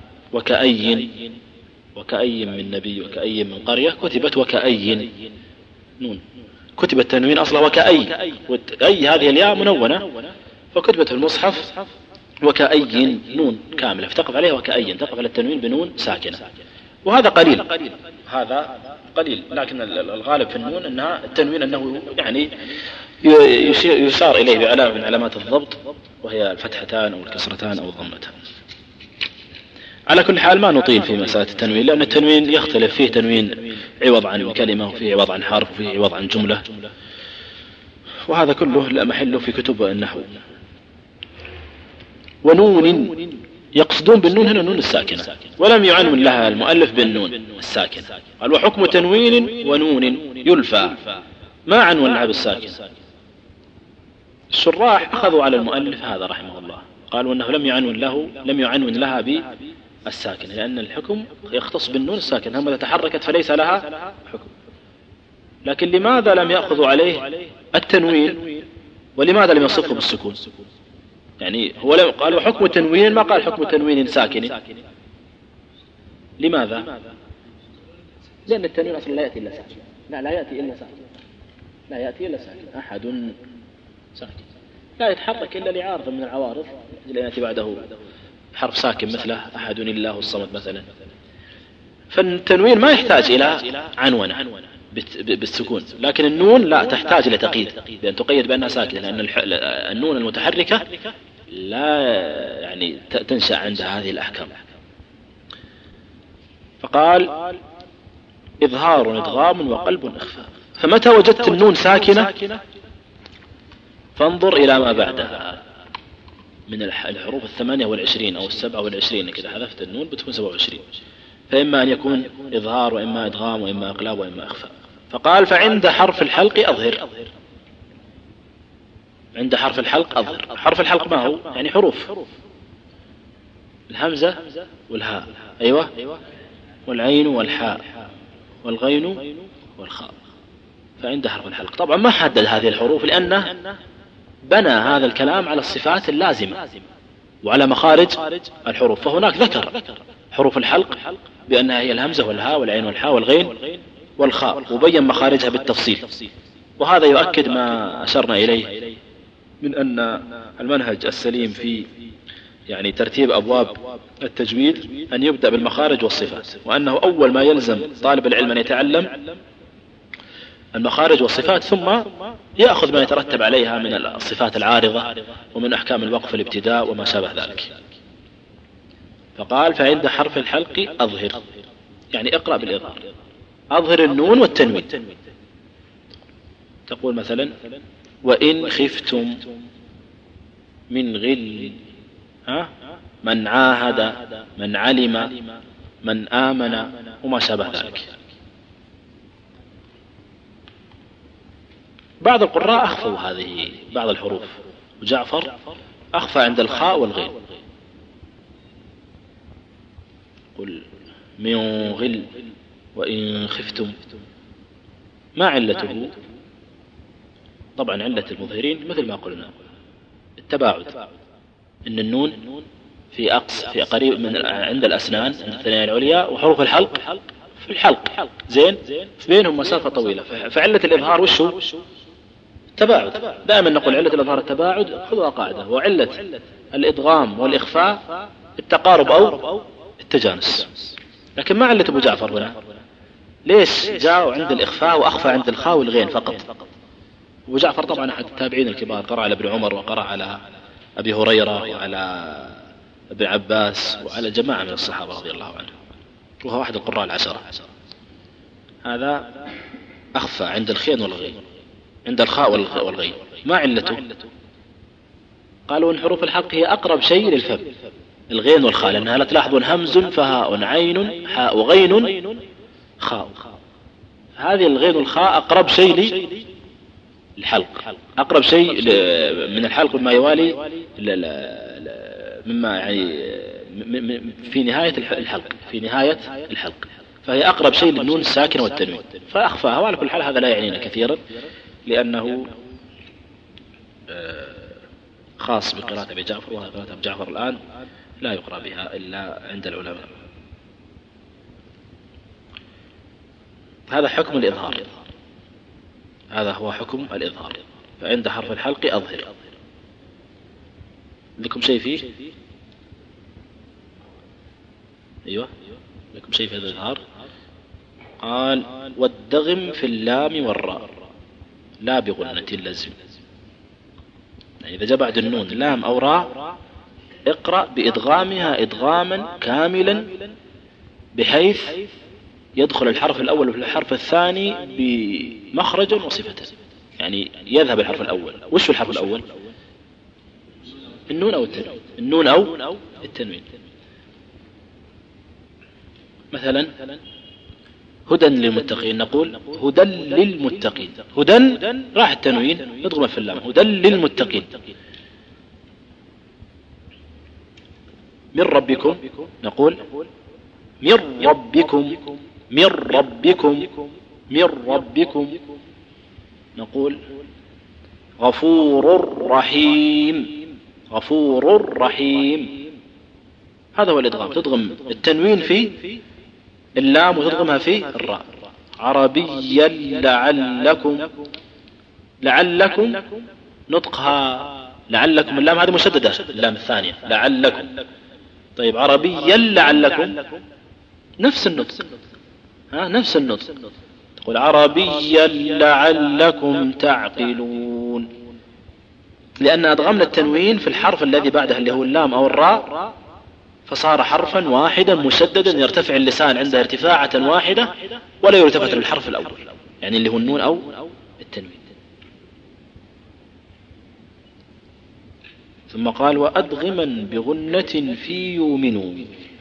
وكأي من نبي وكأي من قرية كتبت وكأي نون، كتب التنوين أصلا وكأي، أي هذه الياء منونة، فكتبت في المصحف وكأي نون كاملة، فتقف عليها وكأي، تقف على التنوين بنون ساكنة، وهذا قليل، هذا قليل، لكن الغالب في النون أنها التنوين أنه يعني يشار إليه بعلامة من علامات الضبط، وهي الفتحتان أو الكسرتان أو الضمتان. على كل حال ما نطيل في مسألة التنوين، لأن التنوين يختلف، فيه تنوين عوض عن كلمة، وفيه عوض عن حرف، وفيه عوض عن جملة، وهذا كله لا محله في كتب النحو. ونون، يقصدون بالنون هنا النون الساكنة، ولم يعنون لها المؤلف بالنون الساكنة، قال: وحكم تنوين ونون يلفى، ما عنون لها بالساكن. الشراح أخذوا على المؤلف هذا رحمه الله، قالوا أنه لم يعنون لها بالساكنة، لأن الحكم يختص بالنون الساكنة، هم تحركت فليس لها حكم. لكن لماذا لم يأخذوا عليه التنوين، ولماذا لم يصفه بالسكون؟ يعني هو قال حكم تنوين، ما قال حكم تنوين ساكن. لماذا؟ لأن التنوين أصلا لا يأتي إلا ساكن، لا يأتي إلا ساكن، أحد ساكن، لا يتحرك إلا لعارض من العوارض، لأن يأتي بعده حرف ساكن مثله أحد الله الصمد مثلا. فالتنوين ما يحتاج إلى عنونة بالسكون، لكن النون لا تحتاج إلى تقييد، لأن تقيد بأنها ساكنة، لأن النون المتحركة لا يعني تنشأ عندها هذه الأحكام. فقال: إظهار إدغام وقلب إخفاء. فمتى وجدت النون ساكنة فانظر إلى ما بعدها من الحروف 28 أو 27، كذا حذفت النون بتكون 27، فإما أن يكون إظهار، وإما إدغام، وإما إقلاب، وإما إخفاء. فقال: فعند حرف الحلق أظهر. عند حرف الحلق أظهر. حرف الحلق ما هو؟ يعني حروف الهمزة والهاء، أيوة، والعين والحاء والغين والخاء. فعند حرف الحلق طبعا ما حدد هذه الحروف، لأنه بنى هذا الكلام على الصفات اللازمة وعلى مخارج الحروف، فهناك ذكر حروف الحلق بأنها هي الهمزة والهاء والعين والحاء والغين والخاء، وبين مخارجها بالتفصيل. وهذا يؤكد ما أشرنا إليه من أن المنهج السليم في يعني ترتيب أبواب التجويد أن يبدأ بالمخارج والصفات، وأنه أول ما يلزم طالب العلم أن يتعلم المخارج والصفات، ثم يأخذ ما يترتب عليها من الصفات العارضة ومن أحكام الوقف الابتداء وما شابه ذلك. فقال فعند حرف الحلق أظهر، يعني اقرأ بالإظهار، أظهر النون والتنوين. تقول مثلا وإن خفتم من غل من عاهد من علم من آمن وما شابه ذلك. بعض القراء أخفوا هذه بعض الحروف، وجعفر أخفى عند الخاء والغين. قل من غل وإن خفتم، ما علته؟ طبعا علة المظهرين مثل ما قلنا التباعد، إن النون في قريب من عند الأسنان عند الثنايا العليا، وحروف الحلق في الحلق زين في بينهم مسافة طويلة. فعلة الإظهار وشو؟ التباعد. دائما نقول علة الإظهار التباعد، خذوا قاعدة، وعلة الإدغام والإخفاء التقارب أو التجانس. لكن ما علة أبو جعفر هنا؟ ليش جاء عند الإخفاء وأخفى عند الخاء والغين فقط؟ أبو جعفر طبعا أحد التابعين الكبار، قرأ على ابن عمر وقرأ على أبي هريرة وعلى ابن عباس وعلى جماعة من الصحابة رضي الله عنهم، وهو أحد القراء العشرة. هذا أخفى عند الخين والغين، عند الخاء والغين. ما علته؟ قالوا إن حروف الحلق هي أقرب شيء للفم، الغين والخاء، لأنها لا تلاحظون همز فهاء عين حاء وغين خاء. هذه الغين والخاء أقرب شيء للحلق، أقرب شيء من الحلق مما يوالي مما يعني في نهاية الحلق، في نهاية الحلق، فهي أقرب شيء للنون الساكنة والتنوين، فأخفاها. وعلى كل حال هذا لا يعنينا كثيرا، لأنه خاص بقراءة أبي جعفر، وقراءة أبي جعفر الآن لا يقرأ بها إلا عند العلماء. هذا حكم الإظهار، هذا هو حكم الإظهار. فعند حرف الحلق أظهر. لكم شيء فيه؟ أيوة لكم شيء في هذا الإظهار؟ قال والدغم في اللام والراء لا بغنة اللزم. يعني إذا جاء بعد النون لام أو راء اقرأ بإدغامها إدغاما كاملا، بحيث يدخل الحرف الأول في الحرف الثاني بمخرج وصفة. يعني يذهب الحرف الأول. وش الحرف الأول؟ النون أو التنوين، النون أو التنوين. مثلا هدى للمتقين، نقول هدى للمتقين، هدى راح التنوين يضغم في اللام، هدى للمتقين. من ربكم، نقول من ربكم، من ربكم، من ربكم. نقول غفور رحيم، غفور رحيم. هذا هو الإدغام، تضغم التنوين في اللام وتضغمها في الراء. عربيا لعلكم، لعلكم نطقها لعلكم، اللام هذه مشددة، اللام الثانية لعلكم. طيب عربيا لعلكم نفس النطق، نفس النطق، تقول عربيا لعلكم تعقلون، لأن أدغمنا التنوين في الحرف الذي بعده اللي هو اللام أو الراء، فصار حرفا واحدا مشددا يرتفع اللسان عنده ارتفاعة واحدة ولا يلتفت للحرف الأول، يعني اللي هو النون أو التنوين. ثم قال وأدغما بغنة في يؤمنوا.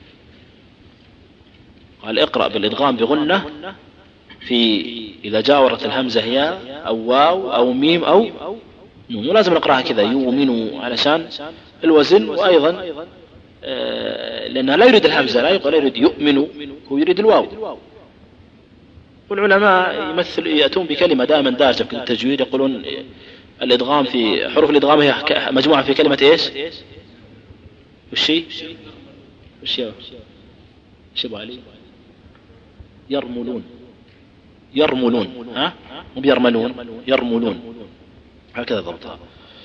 قال اقرأ بالإدغام بغنة في إذا جاورت الهمزة هي أو واو أو ميم أو نون، ولازم نقرأها كذا يؤمنوا علشان الوزن، وأيضا لأنها لا يريد الهمزة، لا يريد يؤمنوا، هو يريد الواو. والعلماء يأتون بكلمة دائما دارجة في التجويد، يقولون الإدغام في حروف الإدغام هي مجموعة في كلمة إيش؟ وشي؟ وشي أبو علي؟ يرملون، يرملون، ها مو بيرملون، يرملون، هكذا ضبطها.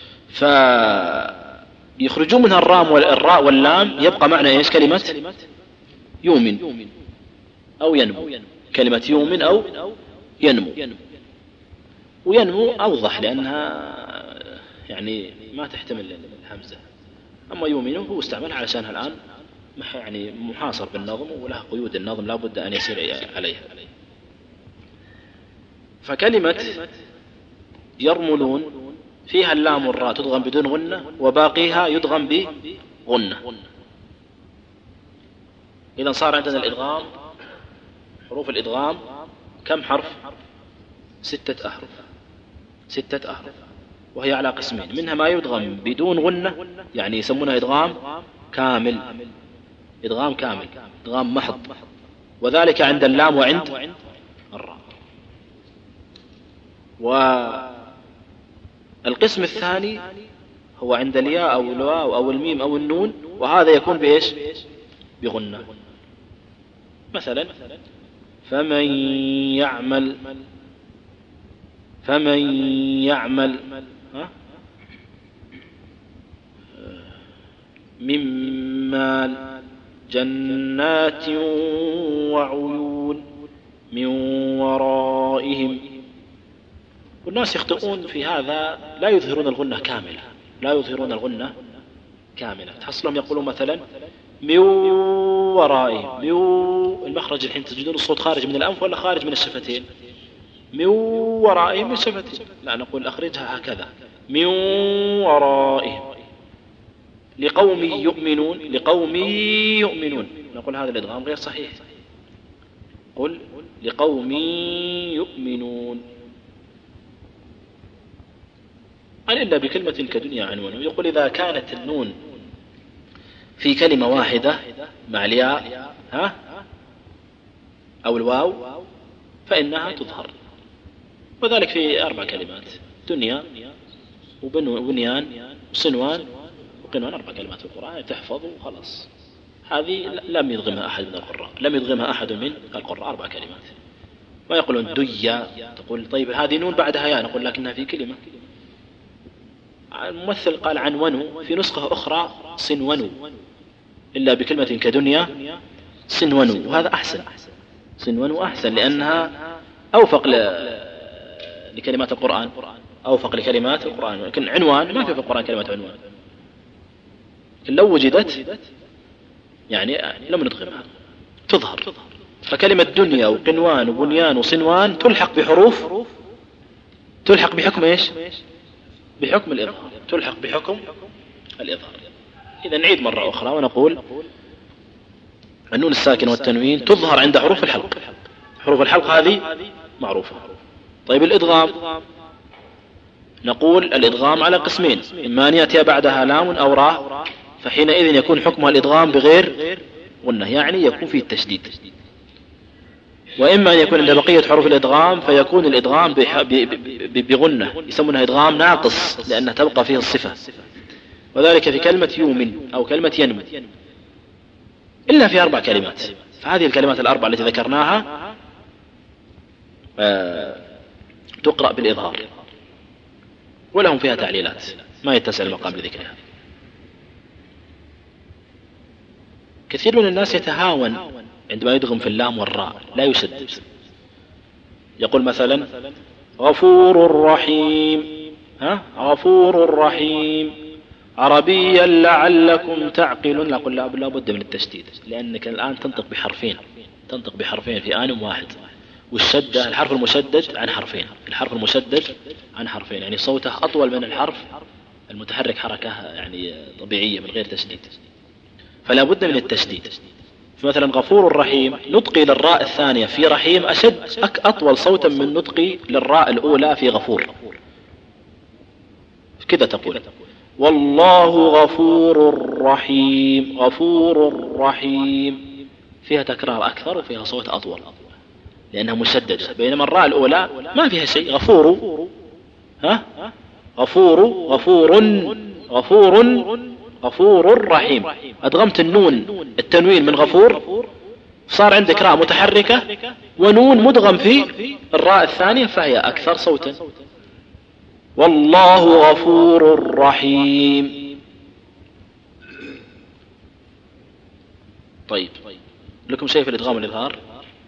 فيخرجون منها الراء واللام، يبقى معنى ايش؟ كلمة يؤمن أو ينمو، كلمة يؤمن أو ينمو. وينمو أوضح لأنها يعني ما تحتمل الهمزة، أما يؤمن هو استعمل علشانها الآن يعني محاصر بالنظم وله قيود النظم لا بد أن يسير عليها. فكلمة يرملون فيها اللام والراء تدغم بدون غنة، وباقيها يدغم بغنة. إذا صار عندنا الإدغام، حروف الإدغام كم حرف؟ 6 أحرف، 6 أحرف، وهي على قسمين، منها ما يدغم بدون غنة يعني يسمونها إدغام كامل، إدغام كامل، إدغام محض، وذلك عند اللام وعند الراء. والقسم الثاني هو عند الياء أو الواو أو الميم أو النون، وهذا يكون بإيش؟ بغنة. مثلا فمن يعمل مما جنات وعيون من ورائهم. والناس يخطئون في هذا، لا يظهرون الغنة كاملة، لا يظهرون الغنة كاملة. تحصلهم يقولون مثلا من ورائهم، المخرج الحين تجدون الصوت خارج من الأنف ولا خارج من الشفتين؟ من ورائهم من الشفتين، لا نقول أخرجها هكذا من ورائهم. لقوم يؤمنون نقول هذا الإدغام غير صحيح، قل لقوم يؤمنون. إلا بكلمة كدنيا عنوان. يقول إذا كانت النون في كلمة واحدة مع الياء أو الواو فإنها تظهر، وذلك في 4 كلمات: دنيا وبنيان وصنوان وقنوان، 4 كلمات في القرآن تحفظ وخلاص. هذه لم يدغمها أحد من القراء، لم يدغمها أحد من القراء، 4 كلمات. ما يقولون ديا، تقول طيب هذه نون بعدها ياء، نقول لكنها في كلمة. الممثل قال عنونوا، في نسخة أخرى صنونوا، إلا بكلمة كدنيا صنونوا، وهذا أحسن، صنونوا أحسن لأنها أوفق لكلمات القرآن، أوفق لكلمات القرآن. لكن عنوان ما في القرآن كلمة عنوان، لكن لو وجدت يعني لم ندغمها تظهر. فكلمة دنيا وقنوان وبنيان وصنوان تلحق بحكم إيش؟ بحكم الإظهار، تلحق بحكم الإظهار. إذا نعيد مرة أخرى ونقول النون الساكنة والتنوين تظهر عند حروف الحلق، حروف الحلق هذه معروفة. طيب الإدغام، نقول الإدغام على قسمين: إما أن يأتي بعدها لام أو راء، فحينئذ يكون حكمها الإدغام بغير غنة، يعني يكون فيه التشديد. وإما أن يكون عند بقية حروف الإدغام فيكون الإدغام بغنة، يسمونها إدغام ناقص لأنها تبقى فيه الصفة، وذلك في كلمة يؤمن أو كلمة ينمو، إلا في 4 كلمات. فهذه الكلمات ال4 التي ذكرناها تقرأ بالإظهار، ولهم فيها تعليلات ما يتسع المقام لذكرها. كثير من الناس يتهاون عندما يدغم في اللام والراء، لا يشدد. يقول مثلا غفور رحيم، غفور رحيم عربيا لعلكم تعقلون، نقول لا بد من التشديد، لأنك الآن تنطق بحرفين في آن واحد، والشدة الحرف المشدد عن حرفين، الحرف المشدد عن حرفين، يعني صوته أطول من الحرف المتحرك حركة يعني طبيعية من غير تشديد، فلا بد من التشديد. مثلا غفور الرحيم نطقي للراء الثانية في رحيم أطول صوتا من نطقي للراء الأولى في غفور. كذا تقول والله غفور رحيم، غفور رحيم فيها تكرار أكثر وفيها صوت أطول لأنها مشددة، بينما الراء الأولى ما فيها شيء، غفور رحيم. أدغمت التنوين من غفور، صار عندك راء متحركة ونون مدغم في الراء الثانية فهي أكثر صوتا. والله غفور رحيم. طيب لكم شيء في الإدغام والإظهار؟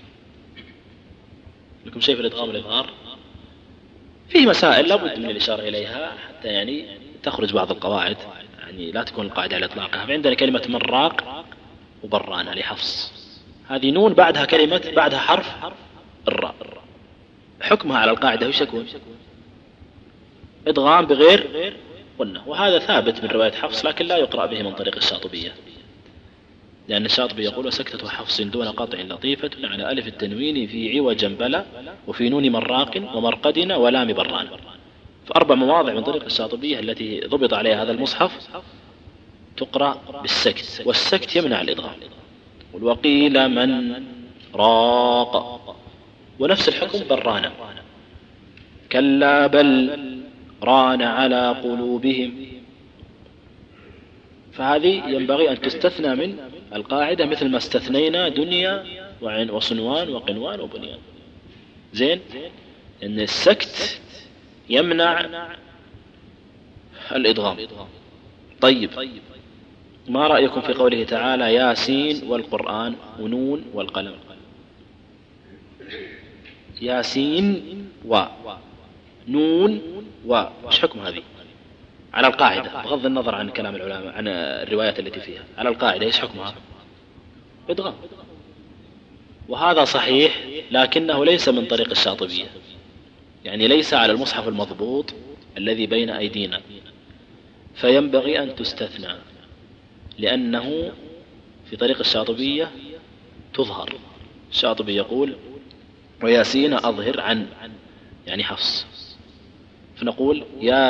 لكم شيء في الإدغام والإظهار؟ فيه مسائل لابد من الإشارة إليها حتى يعني تخرج بعض القواعد، يعني لا تكون القاعدة على إطلاقها. عندنا كلمة مراق وبرانة لحفص، هذه نون بعدها كلمة بعدها حرف الراء، حكمها على القاعدة وش يكون؟ إدغام بغير غنة، وهذا ثابت من رواية حفص لكن لا يقرأ به من طريق الشاطبية، لأن الشاطبي يقول وسكتة حفص دون قطع لطيفة على ألف التنوين في عوجا بلا وفي نون مراق ومرقدنا ولام بران. فأربع مواضع من طريق الشاطبية التي ضبط عليها هذا المصحف تقرأ بالسكت، والسكت يمنع الإدغام. وقيل من راق، ونفس الحكم برانا، كلا بل ران على قلوبهم، فهذه ينبغي أن تستثنى من القاعدة مثل ما استثنينا دنيا وصنوان وقنوان وبنيان. زين، أن السكت يمنع الإدغام. طيب ما رأيكم في قوله تعالى ياسين والقرآن ونون والقلم؟ ياسين ونون وش حكم هذه على القاعدة بغض النظر عن كلام العلماء عن الروايات التي فيها؟ على القاعدة ايش حكمها؟ إدغام، وهذا صحيح لكنه ليس من طريق الشاطبية، يعني ليس على المصحف المضبوط الذي بين أيدينا، فينبغي أن تستثنى لأنه في طريق الشاطبية تظهر. الشاطبي يقول وياسين أظهر عن يعني حفص، فنقول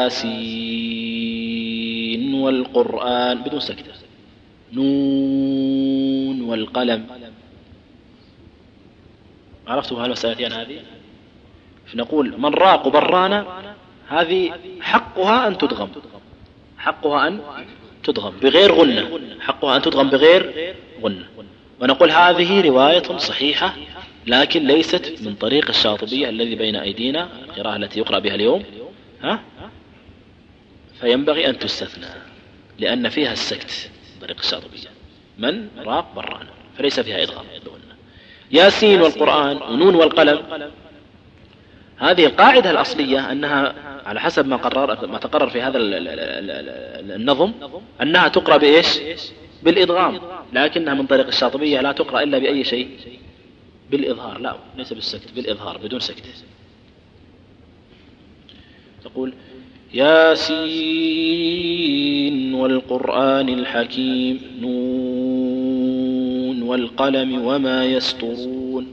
ياسين والقرآن بدون سكتة، نون والقلم. عرفتم هالمسألتين هذه؟ فنقول من راق برانا هذه حقها أن تدغم، حقها أن تدغم بغير غنة، حقها أن تدغم بغير غنة. ونقول هذه رواية صحيحة لكن ليست من طريق الشاطبية الذي بين أيدينا، القراءة التي يقرأ بها اليوم، فينبغي أن تستثنى لأن فيها السكت طريق الشاطبية، من راق برانا، فليس فيها إدغام. ياسين والقرآن ونون والقلم، هذه القاعدة الأصلية أنها على حسب ما تقرر في هذا النظم أنها تقرأ بإيش؟ بالإدغام، لكنها من طريق الشاطبية لا تقرأ إلا بأي شيء؟ بالإظهار، لا ليس بالسكت، بالإظهار بدون سكت. تقول ياسين والقرآن الحكيم نون والقلم وما يسطرون.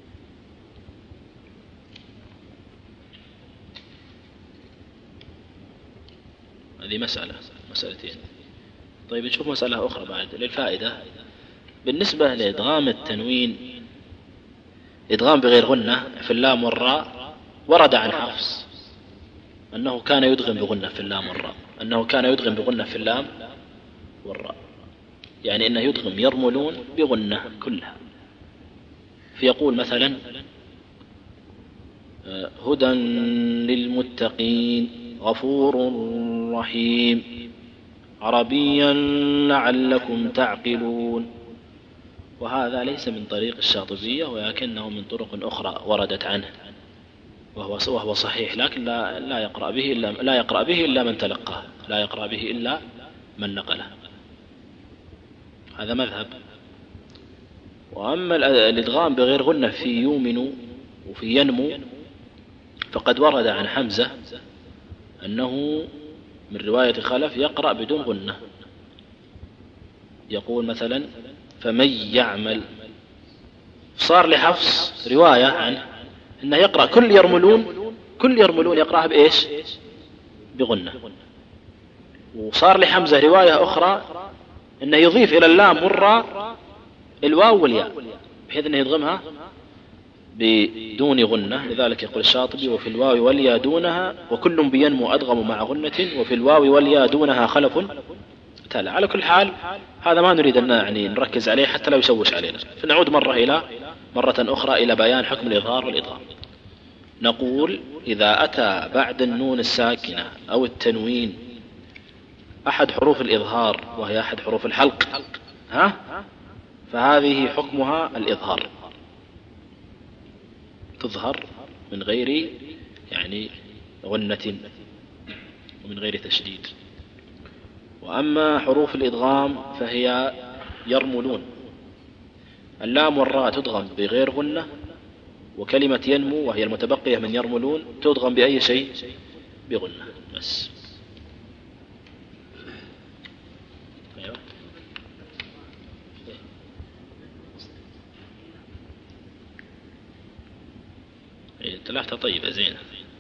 هذه مسألتين. طيب نشوف مسألة أخرى بعد للفائدة. بالنسبة لإدغام التنوين، إدغام بغير غنة في اللام والراء، ورد عن حفص أنه كان يدغم بغنة في اللام والراء، أنه كان يدغم بغنة في اللام والراء، يعني أنه يدغم يرملون بغنة كلها. فيقول مثلا هدى للمتقين غفور رحيم عربيا لعلكم تعقلون. وهذا ليس من طريق الشاطبية ولكنه من طرق أخرى وردت عنه وهو صحيح، لكن لا يقرأ به إلا من تلقاه، لا يقرأ به إلا من نقله، هذا مذهب. وأما الإدغام بغير غنة في يؤمن وفي ينمو فقد ورد عن حمزة أنه من رواية خلف يقرأ بدون غنة، يقول مثلا فمن يعمل، صار لحفص رواية عنه أنه يقرأ كل يرملون يقرأها بإيش؟ بغنة. وصار لحمزة رواية أخرى أنه يضيف إلى اللام والراء الواو والياء بحيث أنه يضغمها بدون غنة، لذلك يقول الشاطبي وفي الواو والياء دونها وكل بينمو أدغم مع غنة وفي الواو والياء دونها خلف تلا. على كل حال هذا ما نريد أن يعني نركز عليه حتى لا يشوش علينا، فنعود مرة إلى مرة أخرى إلى بيان حكم الإظهار والإدغام. نقول إذا أتى بعد النون الساكنة أو التنوين أحد حروف الإظهار وهي أحد حروف الحلق فهذه حكمها الإظهار، تظهر من غير يعني غنة ومن غير تشديد. وأما حروف الإدغام فهي يرملون، اللام والراء تدغم بغير غنة، وكلمة ينمو وهي المتبقية من يرملون تدغم بأي شيء بغنة بس. ثلاثة طيبة زينة.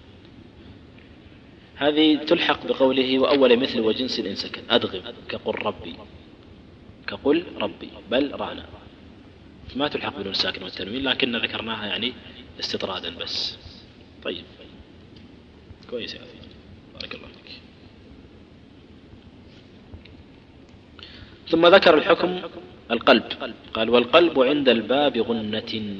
هذه تلحق بقوله وأول مثل وجنس إن سكن أدغم كقل ربي بل رانا، ما تلحق بدون الساكن والتنوين، لكن ذكرناها يعني استطرادا بس. طيب كويس يا أخي، بارك الله فيك. ثم ذكر الحكم القلب، قال والقلب عند الباب غنة.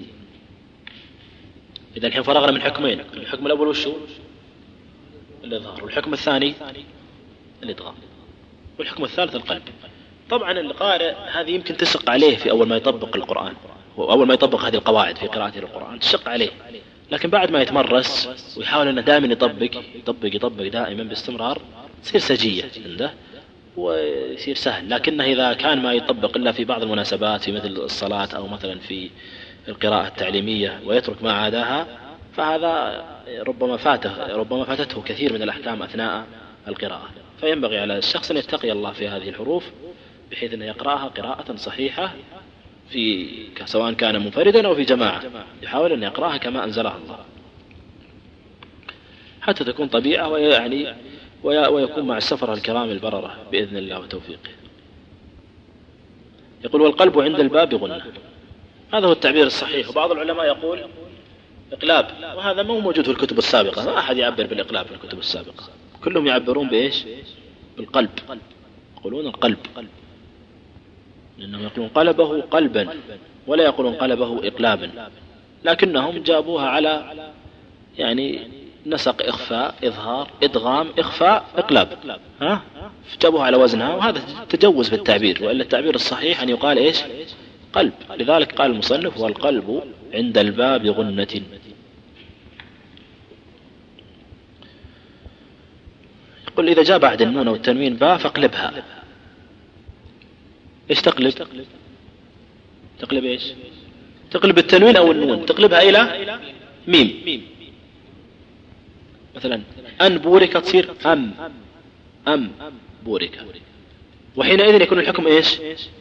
إذا الحين فرغنا من حكمين، الحكم الأول وشو؟ الإظهار، والحكم الثاني الإدغام، والحكم الثالث القلب. طبعا القارئ هذه يمكن تشق عليه في أول ما يطبق القرآن، وأول ما يطبق هذه القواعد في قراءته للقرآن تشق عليه، لكن بعد ما يتمرس ويحاول أنه دائما يطبق دائما باستمرار تصير سجية عنده ويصير سهل. لكنه إذا كان ما يطبق إلا في بعض المناسبات في مثل الصلاة أو مثلا في القراءة التعليمية ويترك ما عاداها، فهذا ربما فاتته كثير من الأحكام أثناء القراءة. فينبغي على الشخص أن يتقي الله في هذه الحروف بحيث أن يقرأها قراءة صحيحة سواء كان منفردا أو في جماعة، يحاول أن يقرأها كما أنزلها الله حتى تكون طبيعة ويكون مع السفر الكرام البررة بإذن الله وتوفيقه. يقول والقلب عند الباب غنة، هذا هو التعبير الصحيح. وبعض العلماء يقول إقلاب، وهذا ما هو موجود في الكتب السابقة، ما أحد يعبر بالإقلاب في الكتب السابقة، كلهم يعبرون بإيش؟ بالقلب، يقولون القلب، لأنهم يقولون قلبه قلبا ولا يقولون قلبه إقلابا، لكنهم جابوها على يعني نسق إخفاء إظهار إدغام إخفاء إقلاب، جابوها على وزنها، وهذا تجوز في التعبير، وإلا التعبير الصحيح أن يقال إيش؟ قلب. لذلك قال المصنف والقلب عند الباب غنة. يقول إذا جاء بعد النون والتنوين باء فاقلبها. إيش تقلب؟ تقلب إيش؟ تقلب التنوين أو النون، تقلبها إلى ميم. مثلا أن بورك تصير أم بورك، وحينئذ يكون الحكم إيش؟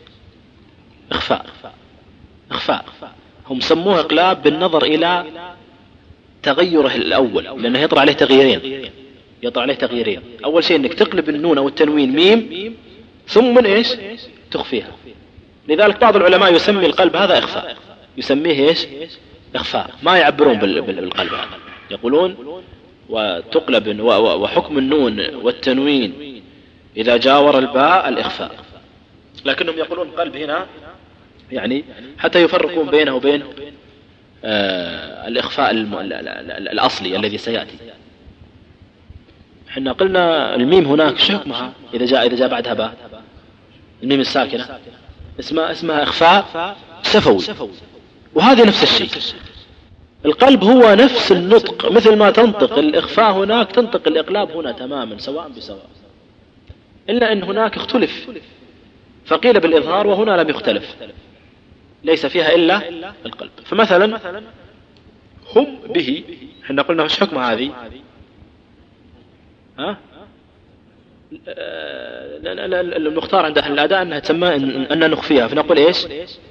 إخفاء. هم سموه إقلاب بالنظر إلى تغيره الأول، لأنه يطرأ عليه تغييرين. أول شيء أنك تقلب النون أو التنوين ميم ثم من إيش؟ تخفيها. لذلك بعض العلماء يسمي القلب هذا إخفاء، يسميه إيش؟ إخفاء، ما يعبرون بالقلب، يقولون وتقلب وحكم النون والتنوين إذا جاور الباء الإخفاء، لكنهم يقولون القلب هنا يعني حتى يفرقون بينه وبين الإخفاء الأصلي الذي سيأتي. حنا قلنا الميم هناك شو حكمها إذا جاء بعدها باء؟ الميم الساكنة اسمها إخفاء سفوي، وهذه نفس الشيء. القلب هو نفس النطق، مثل ما تنطق الإخفاء هناك تنطق الإقلاب هنا تماما سواء بسواء، إلا أن هناك اختلف، فقيل بالإظهار وهنا لم يختلف، ليس فيها إلا القلب. فمثلا هم به، احنا قلنا وش حكم هذه؟ المختار عند أهل الأداء أنها تسمى أن نخفيها، فنقول إيش؟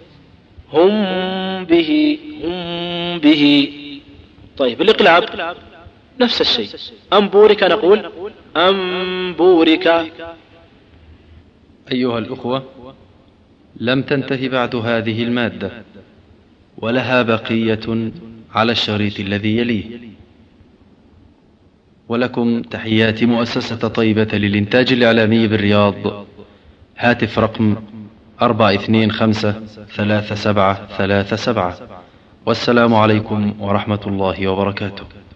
هم به. طيب الإقلاب نفس الشيء، أم بورك نقول أم بورك. أيها الأخوة، لم تنتهي بعد هذه المادة، ولها بقية على الشريط الذي يليه. ولكم تحيات مؤسسة طيبة للإنتاج الإعلامي بالرياض، هاتف رقم 4253737، والسلام عليكم ورحمة الله وبركاته.